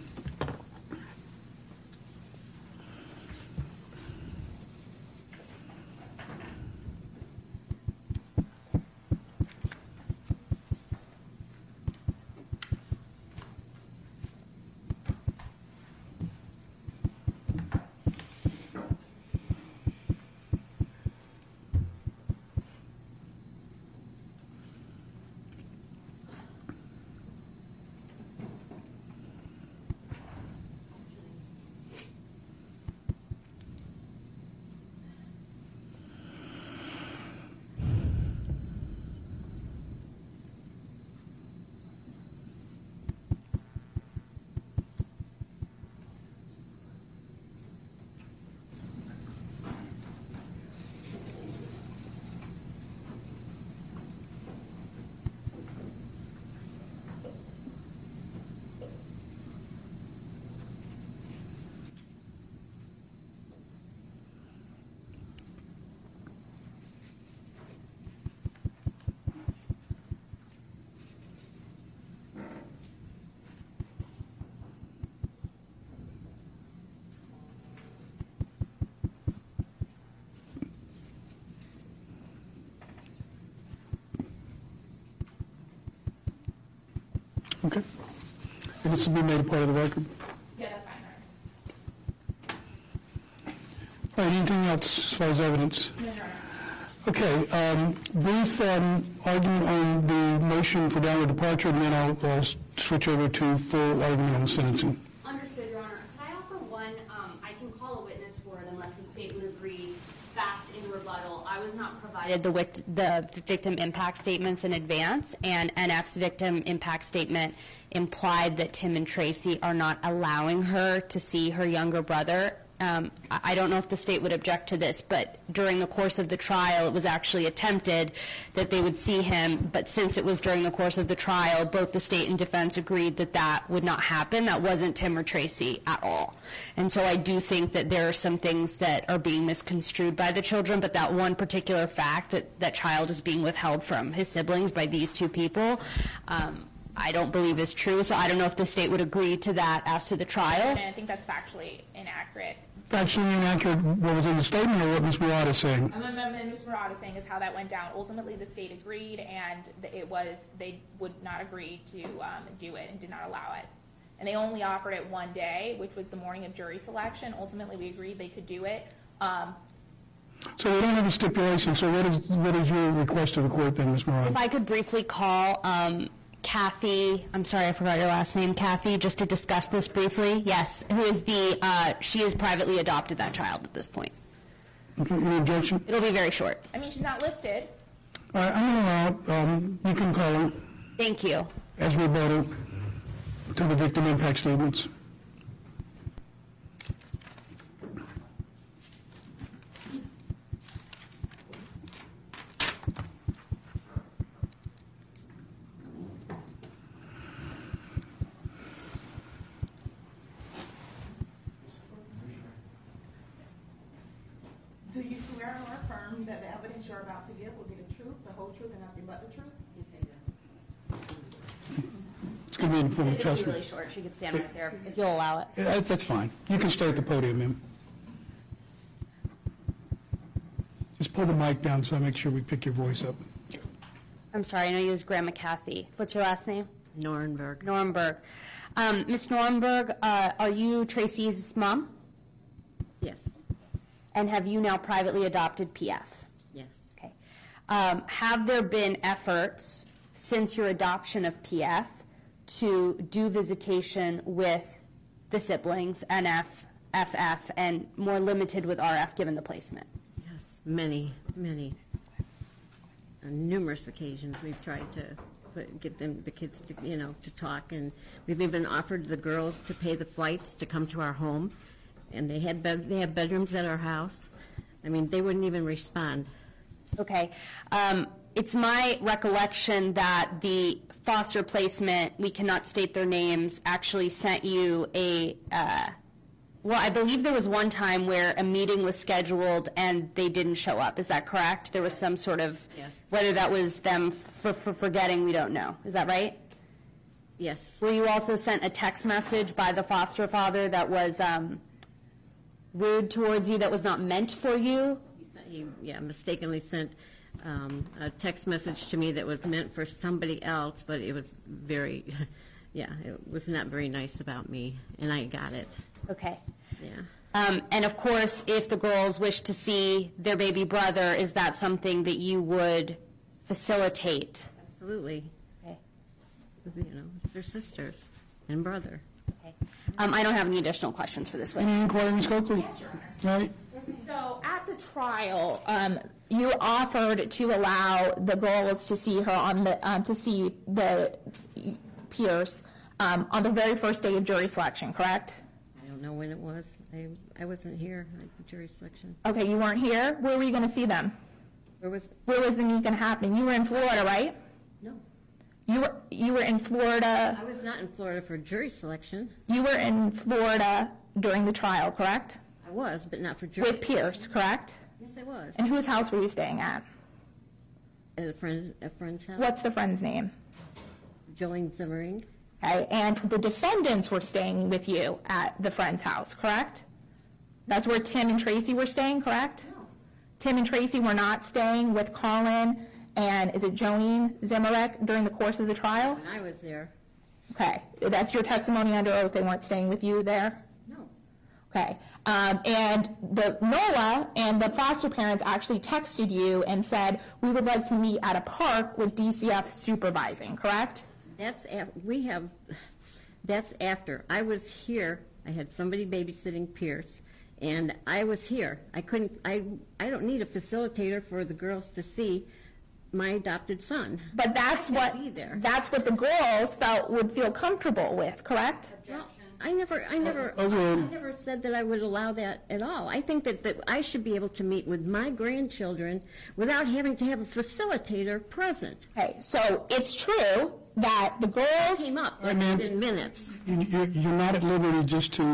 Okay. And this will be made a part of the record? Yeah, that's fine. All right, anything else as far as evidence? No, Your Honor. Okay, brief argument on the motion for downward departure, and then I'll switch over to full argument on the sentencing. Understood, Your Honor. Can I offer one? I can call a witness for it unless the state would agree. Fact in rebuttal. I was not provided the victim impact statements in advance, and NF's victim impact statement implied that Tim and Tracy are not allowing her to see her younger brother. I don't know if the state would object to this, but during the course of the trial, it was actually attempted that they would see him, but since it was during the course of the trial, both the state and defense agreed that that would not happen. That wasn't Tim or Tracy at all. And so I do think that there are some things that are being misconstrued by the children, but that one particular fact that that child is being withheld from his siblings by these two people, I don't believe is true. So I don't know if the state would agree to that as to the trial. And I think that's factually inaccurate. Factually inaccurate, what was in the statement, or what Ms. Murad is saying? Ms. Murad is saying is how that went down. Ultimately, the state agreed, and they would not agree to do it and did not allow it. And they only offered it one day, which was the morning of jury selection. Ultimately, we agreed they could do it. So we don't have a stipulation. So what is your request to the court then, Ms. Murad? If I could briefly call Kathy, I'm sorry, I forgot your last name, Kathy, just to discuss this briefly. Yes, who is she has privately adopted that child at this point. Okay, any objection? It'll be very short. I mean, she's not listed. All right, I'm going to allow, you can call her. Thank you. As rebuttal to the victim impact statements. Do you swear or affirm that the evidence you're about to give will be the truth, the whole truth, and nothing but the truth? You say that. It's going to be an informal It'll be testimony. really short. She could stand right there if you'll allow it. That's fine. You can stay at the podium, ma'am. Just pull the mic down so I make sure we pick your voice up. I'm sorry, I know you as Grandma Kathy. What's your last name? Norenberg. Norenberg. Ms. Norrenberg, are you Tracy's mom? Yes. And have you now privately adopted PF? Yes. Okay. Have there been efforts since your adoption of PF to do visitation with the siblings, NF, FF, and more limited with RF given the placement? Yes, many. On numerous occasions we've tried to get the kids to, to talk, and we've even offered the girls to pay the flights to come to our home, and they have bedrooms at our house. I mean, they wouldn't even respond. Okay. It's my recollection that the foster placement, we cannot state their names, actually sent you well, I believe there was one time where a meeting was scheduled and they didn't show up. Is that correct? There was some sort of, yes. Whether that was them for forgetting, we don't know. Is that right? Yes. Were you also sent a text message by the foster father that was rude towards you, that was not meant for you? He mistakenly sent a text message to me that was meant for somebody else, but it was very, it was not very nice about me, and I got it. Okay. Yeah. And of course, if the girls wish to see their baby brother, is that something that you would facilitate? Absolutely. Okay. It's their sisters and brother. Okay. I don't have any additional questions for this witness. Any inquiry, Ms. Coakley? Yes, Your Honor. All right. So at the trial, you offered to allow the girls to see her on the to see the Pierce on the very first day of jury selection, correct? I don't know when it was. I wasn't here at jury selection. Okay, you weren't here. Where were you going to see them? Where was the meet going to happen? You were in Florida, right? No. You were in Florida. I was not in Florida for jury selection. You were in Florida during the trial, correct? I was, but not for jury. With Pierce, correct? Yes, I was. And whose house were you staying at? At a friend's house. What's the friend's name? Jolene Zimmering. Okay, and the defendants were staying with you at the friend's house, correct? That's where Tim and Tracy were staying, correct? No. Tim and Tracy were not staying with Colin and, is it Jolene Zimmering during the course of the trial? When I was there. Okay, that's your testimony under oath. They weren't staying with you there? No. Okay, and the NOLA and the foster parents actually texted you and said, we would like to meet at a park with DCF supervising, correct? That's after. I was here. I had somebody babysitting Pierce, and I was here. I don't need a facilitator for the girls to see my adopted son. But that's what the girls would feel comfortable with, correct? Well, I never said that I would allow that at all. I think that I should be able to meet with my grandchildren without having to have a facilitator present. Okay, so it's true that the girls came up in minutes. You're not at liberty just to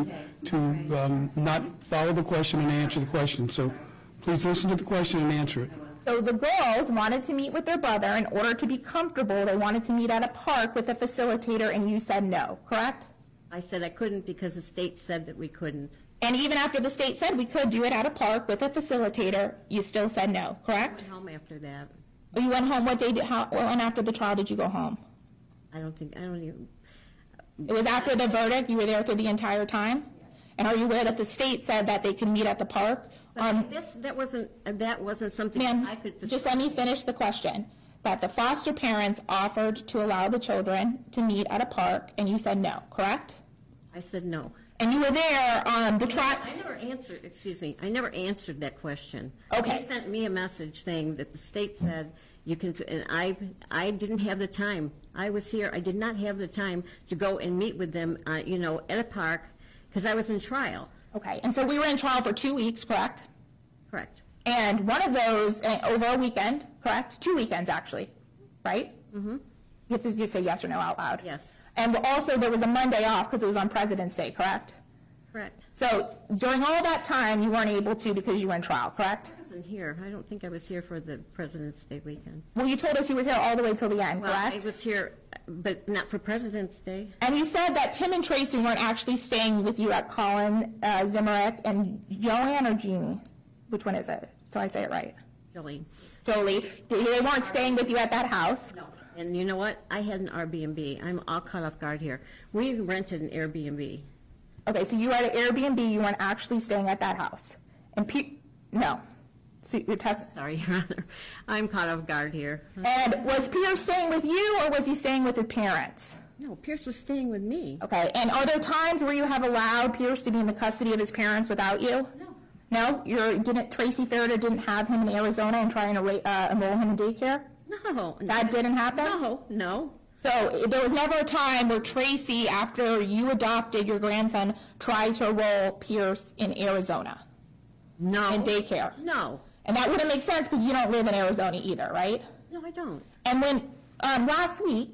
not follow the question and answer the question. So please listen to the question and answer it. So the girls wanted to meet with their brother in order to be comfortable. They wanted to meet at a park with a facilitator, and you said no, correct? I said I couldn't because the state said that we couldn't. And even after the state said we could do it at a park with a facilitator, you still said no, correct? I went home after that. Oh, you went home. What day and after the trial did you go home? I don't even. It was after the verdict? You were there through the entire time? Yes. And are you aware that the state said that they could meet at the park? That wasn't something ma'am, I could facilitate. Just let me finish the question. That the foster parents offered to allow the children to meet at a park, and you said no, correct? I said no. And you were there on the trial. I never answered that question. Okay. They sent me a message saying that the state said you can, and I didn't have the time. I was here. I did not have the time to go and meet with them, at a park, because I was in trial. Okay. And so we were in trial for 2 weeks, correct? Correct. And one of those over a weekend, correct? 2 weekends, actually, right? Mm-hmm. You have to just say yes or no out loud. Yes. And also there was a Monday off because it was on President's Day, correct? Correct. So during all that time, you weren't able to because you were in trial, correct? I wasn't here. I don't think I was here for the President's Day weekend. Well, you told us you were here all the way till the end, correct? Well, I was here, but not for President's Day. And you said that Tim and Tracy weren't actually staying with you at Colin Zimmering and Joanne or Jeannie? Which one is it? So I say it right. Jolene. Jolie. They weren't staying with you at that house? No. And you know what? I had an Airbnb. I'm all caught off guard here. We rented an Airbnb. Okay, so you had an Airbnb, you weren't actually staying at that house. And no. So your Sorry, Your Honor. I'm caught off guard here. And was Pierce staying with you, or was he staying with his parents? No, Pierce was staying with me. Okay, and are there times where you have allowed Pierce to be in the custody of his parents without you? No. No? Tracy Ferreter didn't have him in Arizona and trying to enroll him in daycare? No. That didn't happen? No. So there was never a time where Tracy, after you adopted your grandson, tried to enroll Pierce in Arizona? No. In daycare? No. And that wouldn't make sense because you don't live in Arizona either, right? No, I don't. And when last week,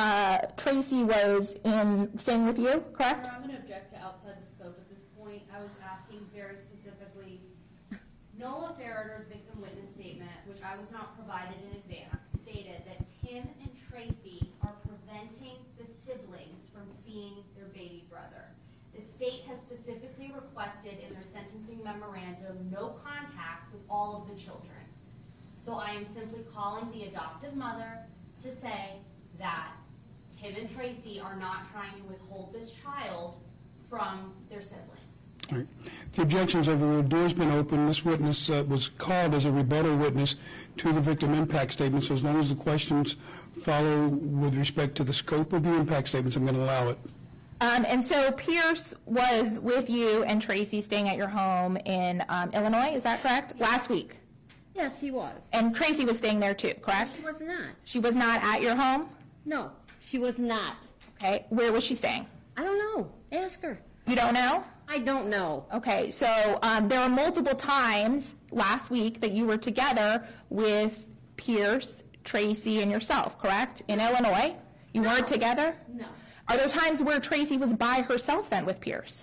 Tracy was staying with you, correct? I'm going to object to outside the scope at this point. I was asking very specifically, Nola Ferreter's victim witness statement, which I was not provided in advance, stated that Tim and Tracy are preventing the siblings from seeing their baby brother. The state has specifically requested in their sentencing memorandum no contact with all of the children. So I am simply calling the adoptive mother to say that Tim and Tracy are not trying to withhold this child from their siblings. All right. The objection's overruled. Door's been opened. This witness was called as a rebuttal witness to the victim impact statement, so as long as the questions follow with respect to the scope of the impact statements, I'm going to allow it. And so Pierce was with you and Tracy staying at your home in Illinois, is that correct? Last week? Yes, he was. And Tracy was staying there too, correct? She was not. She was not at your home? No, she was not. Okay, where was she staying? I don't know. Ask her. You don't know? I don't know. Okay, so there were multiple times last week that you were together with Pierce, Tracy, and yourself, correct? In Illinois? You weren't together? No. Are there times where Tracy was by herself then with Pierce?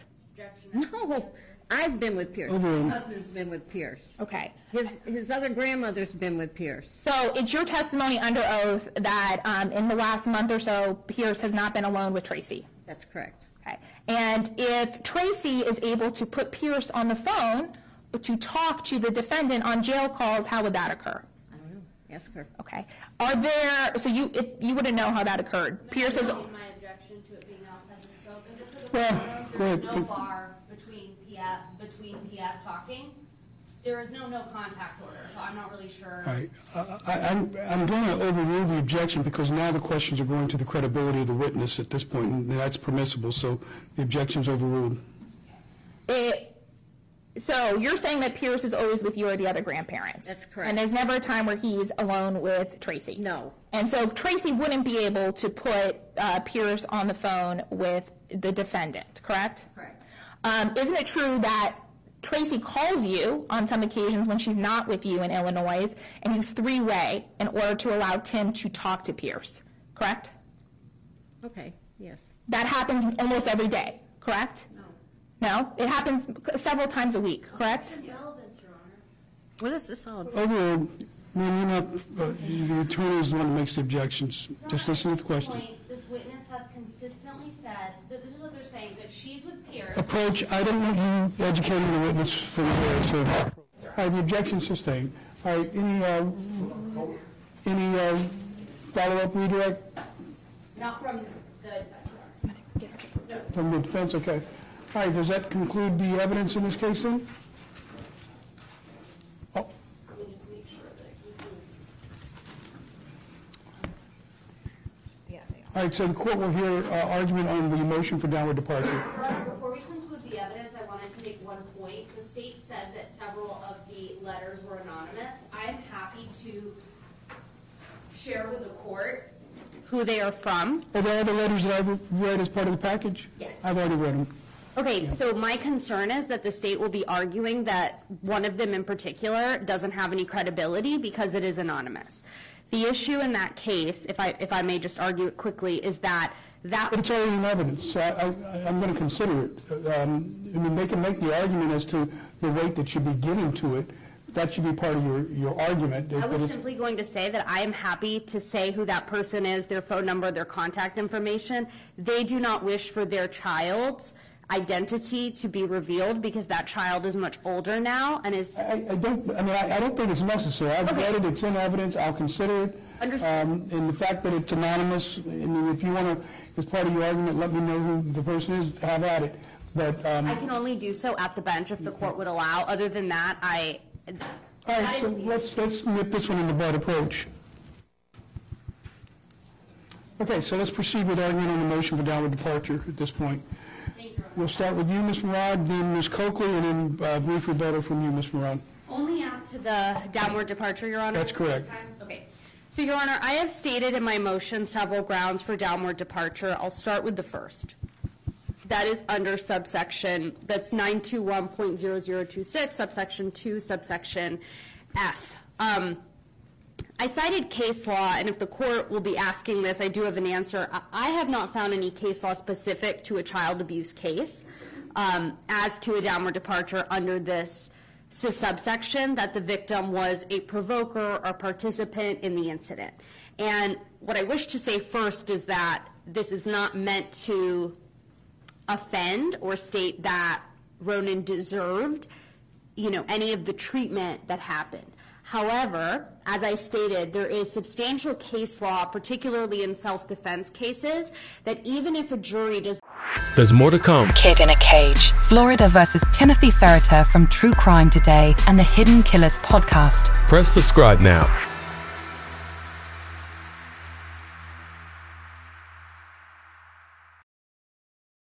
No, I've been with Pierce. My husband's been with Pierce. Okay. His other grandmother's been with Pierce. So it's your testimony under oath that in the last month or so, Pierce has not been alone with Tracy? That's correct. Okay. And if Tracy is able to put Pierce on the phone to talk to the defendant on jail calls, how would that occur? I don't know. Ask her. Okay. Are there, so you wouldn't know how that occurred? Pierce is... My objection to it being outside the scope, and just so the Well, go ahead. no bar between PF talking. There is no contact order, so I'm not really sure. All right. I'm going to overrule the objection because now the questions are going to the credibility of the witness at this point, and that's permissible, so the objection's overruled. So you're saying that Pierce is always with you or the other grandparents? That's correct. And there's never a time where he's alone with Tracy? No. And so Tracy wouldn't be able to put Pierce on the phone with the defendant, correct? Correct. Isn't it true that Tracy calls you on some occasions when she's not with you in Illinois, and you three-way in order to allow Tim to talk to Pierce, correct? Okay, yes. That happens almost every day, correct? No. No? It happens several times a week, correct? Relevance, Your Honor. What is this all about? Overruled. The attorney is the one that makes the objections. Just listen to the question. This witness has consistently said that this is what they're saying, that she's with Pierce. Approach, I don't want you educating the witness from there, so. All right, the objection sustained. All right, any follow-up redirect? Not from the From the defense, okay. All right, does that conclude the evidence in this case then? Oh. Let me just make sure that it concludes. All right, so the court will hear argument on the motion for downward departure. Your Honor, before we conclude the evidence, I wanted to make one point. The state said that several of the letters were anonymous. I am happy to share with the court Who they are from? Are there other letters that I've read as part of the package? Yes. I've already read them. Okay, so my concern is that the state will be arguing that one of them in particular doesn't have any credibility because it is anonymous. The issue in that case, if I may just argue it quickly, is that But it's already in evidence, so I'm going to consider it. I mean, they can make the argument as to the weight that should be given to it. That should be part of your argument. I was simply going to say that I am happy to say who that person is, their phone number, their contact information. They do not wish for their child's identity to be revealed because that child is much older now and is... I don't think it's necessary. I've read it, it's in evidence, I'll consider it. Understood. And the fact that it's anonymous, I mean, if you want to, as part of your argument, let me know who the person is, have at it. But I can only do so at the bench if the court would allow. Other than that, all right, so let's nip this one in the bud approach. Okay, so let's proceed with argument on the motion for downward departure at this point. We'll start with you, Ms. Murad, then Ms. Coakley, and then brief rebuttal from you, Ms. Murad. Only as to the downward departure, Your Honor? That's correct. Okay. So, Your Honor, I have stated in my motion several grounds for downward departure. I'll start with the first. That is under subsection, that's 921.0026, subsection 2, subsection F. I cited case law, and if the court will be asking this, I do have an answer. I have not found any case law specific to a child abuse case as to a downward departure under this subsection that the victim was a provoker or participant in the incident. And what I wish to say first is that this is not meant to offend or state that Ronan deserved, any of the treatment that happened. However, as I stated, there is substantial case law, particularly in self-defense cases, that even if a jury does... There's more to come. Kid in a Cage. Florida versus Timothy Ferreter from True Crime Today and the Hidden Killers podcast. Press subscribe now.